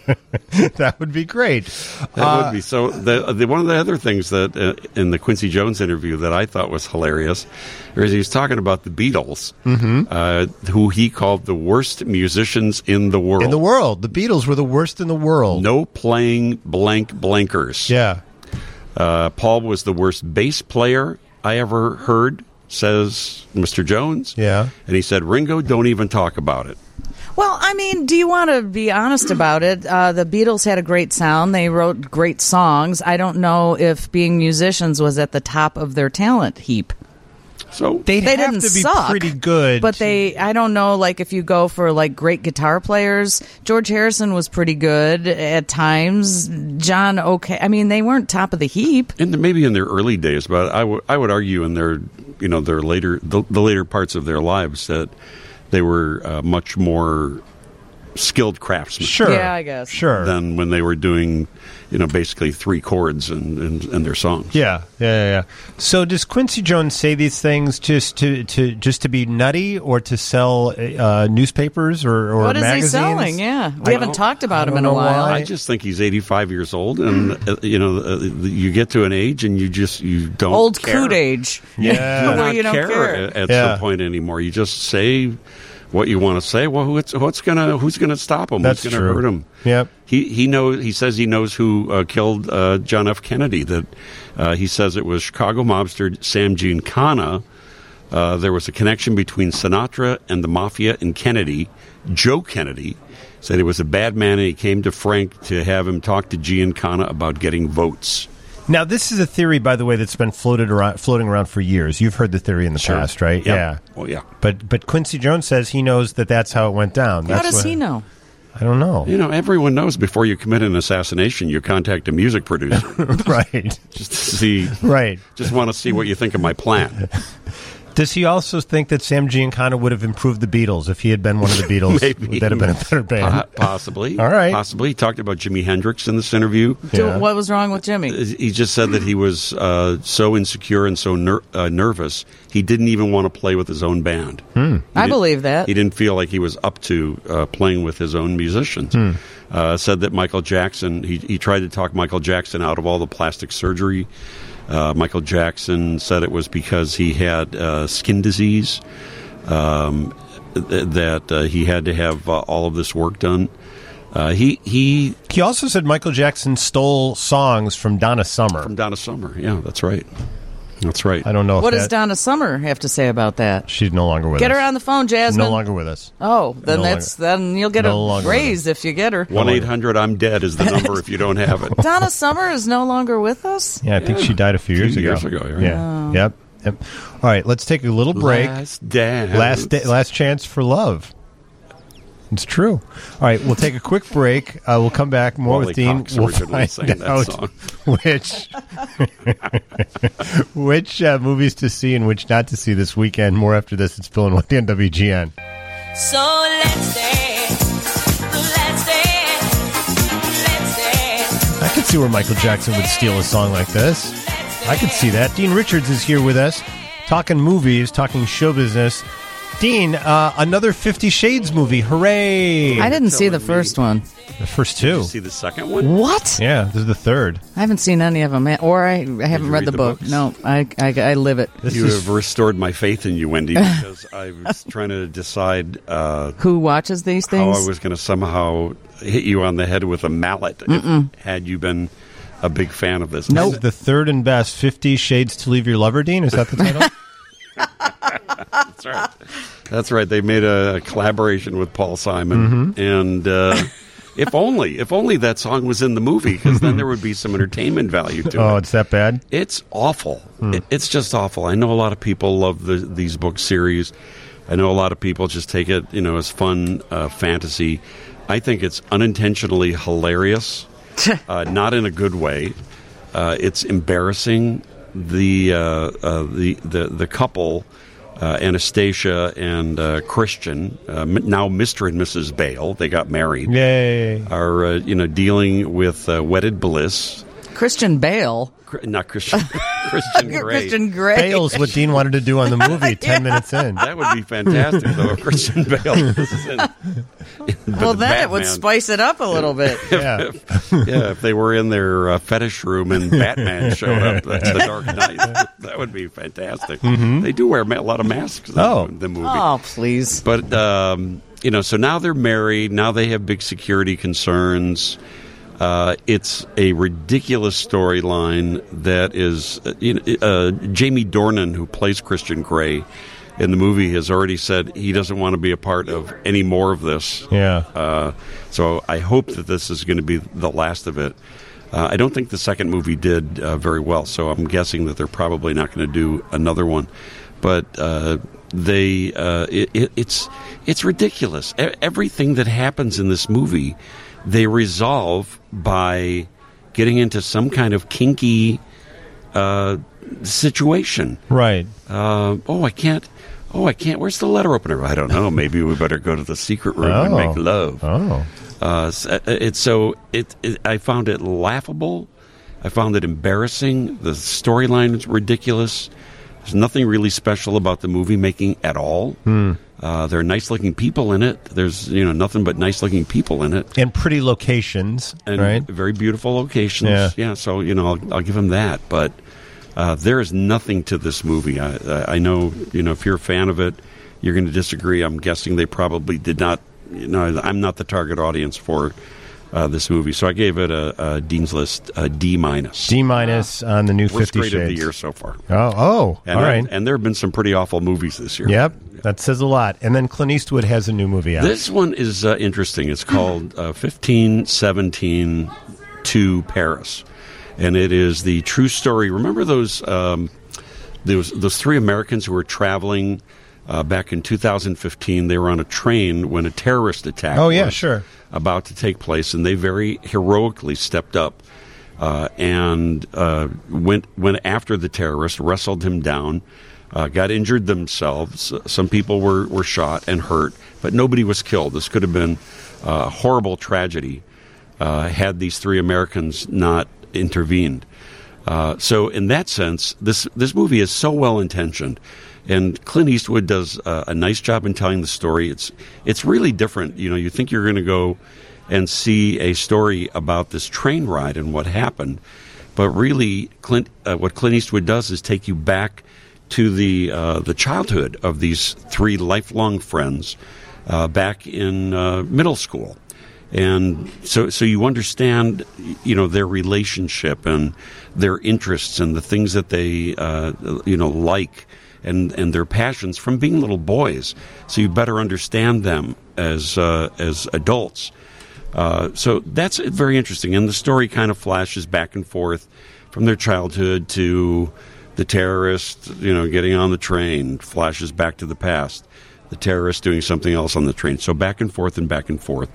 That would be great. That uh, would be so. The, the one of the other things that uh, in the Quincy Jones interview that I thought was hilarious is he was talking about the Beatles, mm-hmm. uh, who he called the worst musicians in the world. In the world, the Beatles were the worst in the world. No playing blank blankers. Yeah. Uh, Paul was the worst bass player I ever heard, says Mister Jones. Yeah. And he said, Ringo, don't even talk about it. Well, I mean, do you want to be honest about it? Uh, the Beatles had a great sound. They wrote great songs. I don't know if being musicians was at the top of their talent heap. So They'd they have didn't to be suck, pretty good. But they, I don't know, like if you go for like great guitar players, George Harrison was pretty good at times. John, okay. I mean, they weren't top of the heap. And maybe in their early days, but I, w- I would argue in their, you know, their later, the, the later parts of their lives that they were uh, much more skilled craftsmen. Sure. Yeah, I guess. Sure. Than when they were doing, you know, basically three chords in, in, in their songs. Yeah, yeah, yeah, yeah. So does Quincy Jones say these things just to, to just to be nutty or to sell uh, newspapers or, or what is magazines? he selling? Yeah, we I haven't talked about him in a know while. why. I just think he's eighty-five years old, and uh, you know, uh, you get to an age and you just you don't Old care. coot age. Yeah. You Where don't you don't care, care. at, at Yeah. some point anymore. You just say what you want to say. Well, who's, what's gonna who's gonna stop him? That's who's gonna true. hurt him? Yep. He he knows. He says he knows who uh, killed uh, John F. Kennedy. That uh, he says it was Chicago mobster Sam Giancana. Uh, there was a connection between Sinatra and the mafia and Kennedy. Joe Kennedy said he was a bad man, and he came to Frank to have him talk to Giancana about getting votes. Now, this is a theory, by the way, that's been floated around, floating around for years. You've heard the theory in the Sure. past, right? Yep. Yeah. Oh, yeah. But but Quincy Jones says he knows that that's how it went down. How That's does what- he know? I don't know. You know, everyone knows before you commit an assassination, you contact a music producer. Right. Just to see. Right. Just want to see what you think of my plan. Does he also think that Sam Giancana would have improved the Beatles if he had been one of the Beatles? Maybe. That'd have been a better band. Po- possibly. All right. Possibly. He talked about Jimi Hendrix in this interview. Do- Yeah. What was wrong with Jimmy? He just said that he was uh, so insecure and so ner- uh, nervous, he didn't even want to play with his own band. Hmm. He I didn't- believe that. He didn't feel like he was up to uh, playing with his own musicians. Hmm. Uh, said that Michael Jackson, he, he tried to talk Michael Jackson out of all the plastic surgery. Uh, Michael Jackson said it was because he had uh, skin disease, um, th- that uh, he had to have uh, all of this work done. Uh, he he He also said Michael Jackson stole songs from Donna Summer. from Donna Summer. Yeah, that's right. That's right. I don't know if What that, does Donna Summer have to say about that? She's no longer with Get us. her on the phone, She's Jasmine. no longer with us. Oh, then No that's then you'll get No a longer raise if you get her. one eight hundred I'm dead is the number if you don't have it. Donna Summer is no longer with us. Yeah, I think Yeah. she died a few A years few ago. years ago, right? Yeah. Yep. Yep. All right, let's take a little break. Last dance. Last da- last chance for love. It's true. All right, we'll take a quick break. Uh, we'll come back more Wally with Dean. Cox We'll originally find sang that out song. which which uh, movies to see and which not to see this weekend. More after this. It's Bill and Wendy on W G N. So let's dance, let's dance, let's dance. I could see where Michael Jackson would steal a song like this. I could see that. Dean Richards is here with us, talking movies, talking show business. Dean, uh, another Fifty Shades movie. Hooray! I didn't see the first one. The first two. Did you see the second one? What? Yeah, this is the third. I haven't seen any of them, or I, I haven't you read read the, the book. books? No, I, I, I live it. This you is have restored my faith in you, Wendy, because I was trying to decide uh, Who watches these how things? I was going to somehow hit you on the head with a mallet if, had you been a big fan of this. This is the third and best Fifty Shades to Leave Your Lover, Dean. Is that the title? That's right. That's right. They made a collaboration with Paul Simon, and uh, if only, if only that song was in the movie, because then there would be some entertainment value to Oh, it. it's that bad? It's awful. It, it's just awful. I know a lot of people love the, these book series. I know a lot of people just take it, you know, as fun uh, fantasy. I think it's unintentionally hilarious, uh, not in a good way. Uh, it's embarrassing. The uh, uh, the the the couple, uh, Anastasia and uh, Christian, uh, m- now Mister and Missus Bale, they got married. Yay! Are uh, you know dealing with uh, wedded bliss. Christian Bale. Not Christian. Christian Grey. Christian Grey. Bale's what Dean wanted to do on the movie ten Yeah. minutes in. That would be fantastic, though, if Christian Bale was in, in Well, the then it would Batman. spice it up a little bit. Yeah. Yeah, if they were in their uh, fetish room and Batman showed up, that's the Dark Knight. That would be fantastic. Mhm. They do wear ma- a lot of masks in Oh. the movie. Oh, please. But, um, you know, so now they're married. Now they have big security concerns. Uh, it's a ridiculous storyline that is, uh, you know, uh, Jamie Dornan, who plays Christian Grey in the movie, has already said he doesn't want to be a part of any more of this. Yeah. Uh, so I hope that this is going to be the last of it. Uh, I don't think the second movie did uh, very well, so I'm guessing that they're probably not going to do another one. But uh, they, uh, it, it, it's it's ridiculous. E- everything that happens in this movie, they resolve by getting into some kind of kinky uh, situation. Right. Uh, oh, I can't. Oh, I can't. Where's the letter opener? I don't know. Maybe we better go to the secret room and Oh. make love. Oh. Uh, so- it's so it, it. I found it laughable. I found it embarrassing. The storyline is ridiculous. There's nothing really special about the movie making at all. Hmm. Uh, there are nice-looking people in it. There's you know nothing but nice-looking people in it, And pretty locations, and right? very beautiful locations. Yeah. so you know I'll, I'll give them that. But uh, there is nothing to this movie. I, I I know you know if you're a fan of it, you're going to disagree. I'm guessing they probably did not. You know, I'm not the target audience for uh, this movie, so I gave it a, a Dean's List a D minus. D minus on the new Worst Fifty grade Shades of the year so far. Oh, oh, And, all there- right. and there have been some pretty awful movies this year. Yep, that says a lot. And then Clint Eastwood has a new movie out. This one is uh, interesting. It's called uh, fifteen seventeen to Paris, and it is the true story. Remember those um, those those three Americans who were traveling uh, back in two thousand fifteen? They were on a train when a terrorist attack. Oh, yeah, was sure. about to take place, and they very heroically stepped up uh, and uh, went went after the terrorist, wrestled him down. Uh, got injured themselves. Some people were, were shot and hurt, but nobody was killed. This could have been a horrible tragedy uh, had these three Americans not intervened. Uh, so, in that sense, this this movie is so well intentioned, and Clint Eastwood does a, a nice job in telling the story. It's it's really different. You know, you think you're going to go and see a story about this train ride and what happened, but really, Clint uh, what Clint Eastwood does is take you back to the uh, the childhood of these three lifelong friends uh, back in uh, middle school, and so so you understand, you know, their relationship and their interests and the things that they uh, you know like and and their passions from being little boys. So you better understand them as uh, as adults. Uh, so that's very interesting, and the story kind of flashes back and forth from their childhood to the terrorist, you know, getting on the train, flashes back to the past. The terrorist doing something else on the train. So back and forth and back and forth.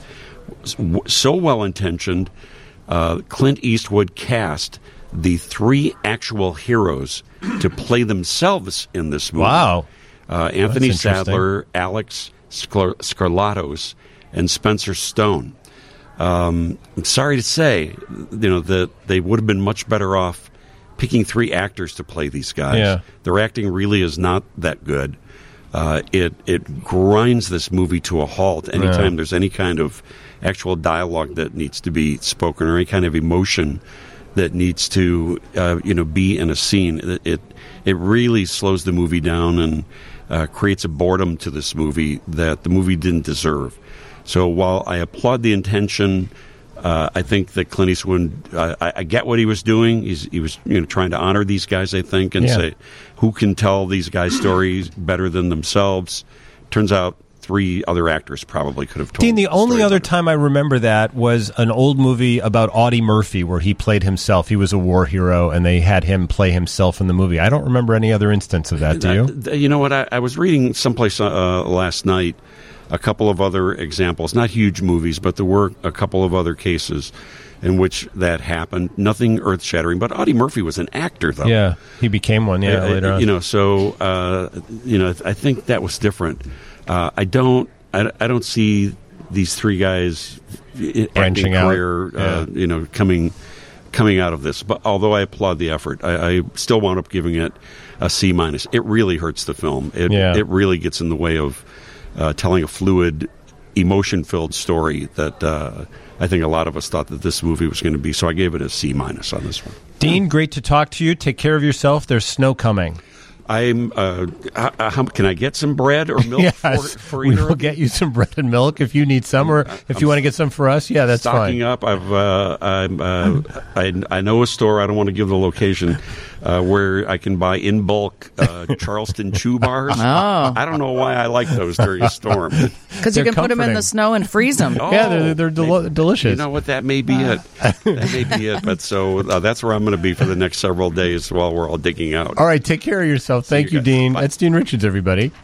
So well intentioned. Uh, Clint Eastwood cast the three actual heroes to play themselves in this movie. Wow. Uh, Anthony That's interesting. Sadler, Alex Sklar- Skarlatos, and Spencer Stone. Um, I'm sorry to say, you know, that they would have been much better off picking three actors to play these guys. Yeah. Their acting really is not that good. Uh, it it grinds this movie to a halt anytime Yeah. there's any kind of actual dialogue that needs to be spoken or any kind of emotion that needs to uh, you know be in a scene. It, it it really slows the movie down and uh, creates a boredom to this movie that the movie didn't deserve. So while I applaud the intention, uh, I think that Clint Eastwood, uh, I, I get what he was doing. He's, he was you know trying to honor these guys, I think, and Yeah. say, who can tell these guys' stories better than themselves? Turns out three other actors probably could have told. Dean, the only other time I remember that was an old movie about Audie Murphy where he played himself. He was a war hero, and they had him play himself in the movie. I don't remember any other instance of that, do you? Uh, you know what? I, I was reading someplace uh, last night a couple of other examples, not huge movies, but there were a couple of other cases in which that happened. Nothing earth-shattering, but Audie Murphy was an actor, though. Yeah, he became one, yeah, Uh, later on. You know, so, uh, you know, I think that was different. Uh, I don't I, I don't see these three guys i- Branching acting out, career, uh, yeah. you know, coming coming out of this. But although I applaud the effort, I, I still wound up giving it a C minus. It really hurts the film. It, Yeah. it really gets in the way of uh, telling a fluid, emotion-filled story that uh, I think a lot of us thought that this movie was going to be. So I gave it a C minus on this one. Dean, great to talk to you. Take care of yourself. There's snow coming. I'm. Uh, how, how, can I get some bread or milk Yes, for, for we either will of get you some bread and milk if you need some, or if I'm you want to get some for us. Yeah, that's stocking fine. up. I've. Uh, I'm. Uh, I, I know a store. I don't want to give the location. Uh, where I can buy in bulk uh, Charleston chew bars. Oh. I don't know why I like those during a storm. Because you can put them in the snow and freeze them. Oh, Yeah, they're they're del- delicious. You know what? That may be it. That may be it. But so uh, that's where I'm going to be for the next several days while we're all digging out. All right, take care of yourself. Thank you, Dean. That's Dean Richards, everybody.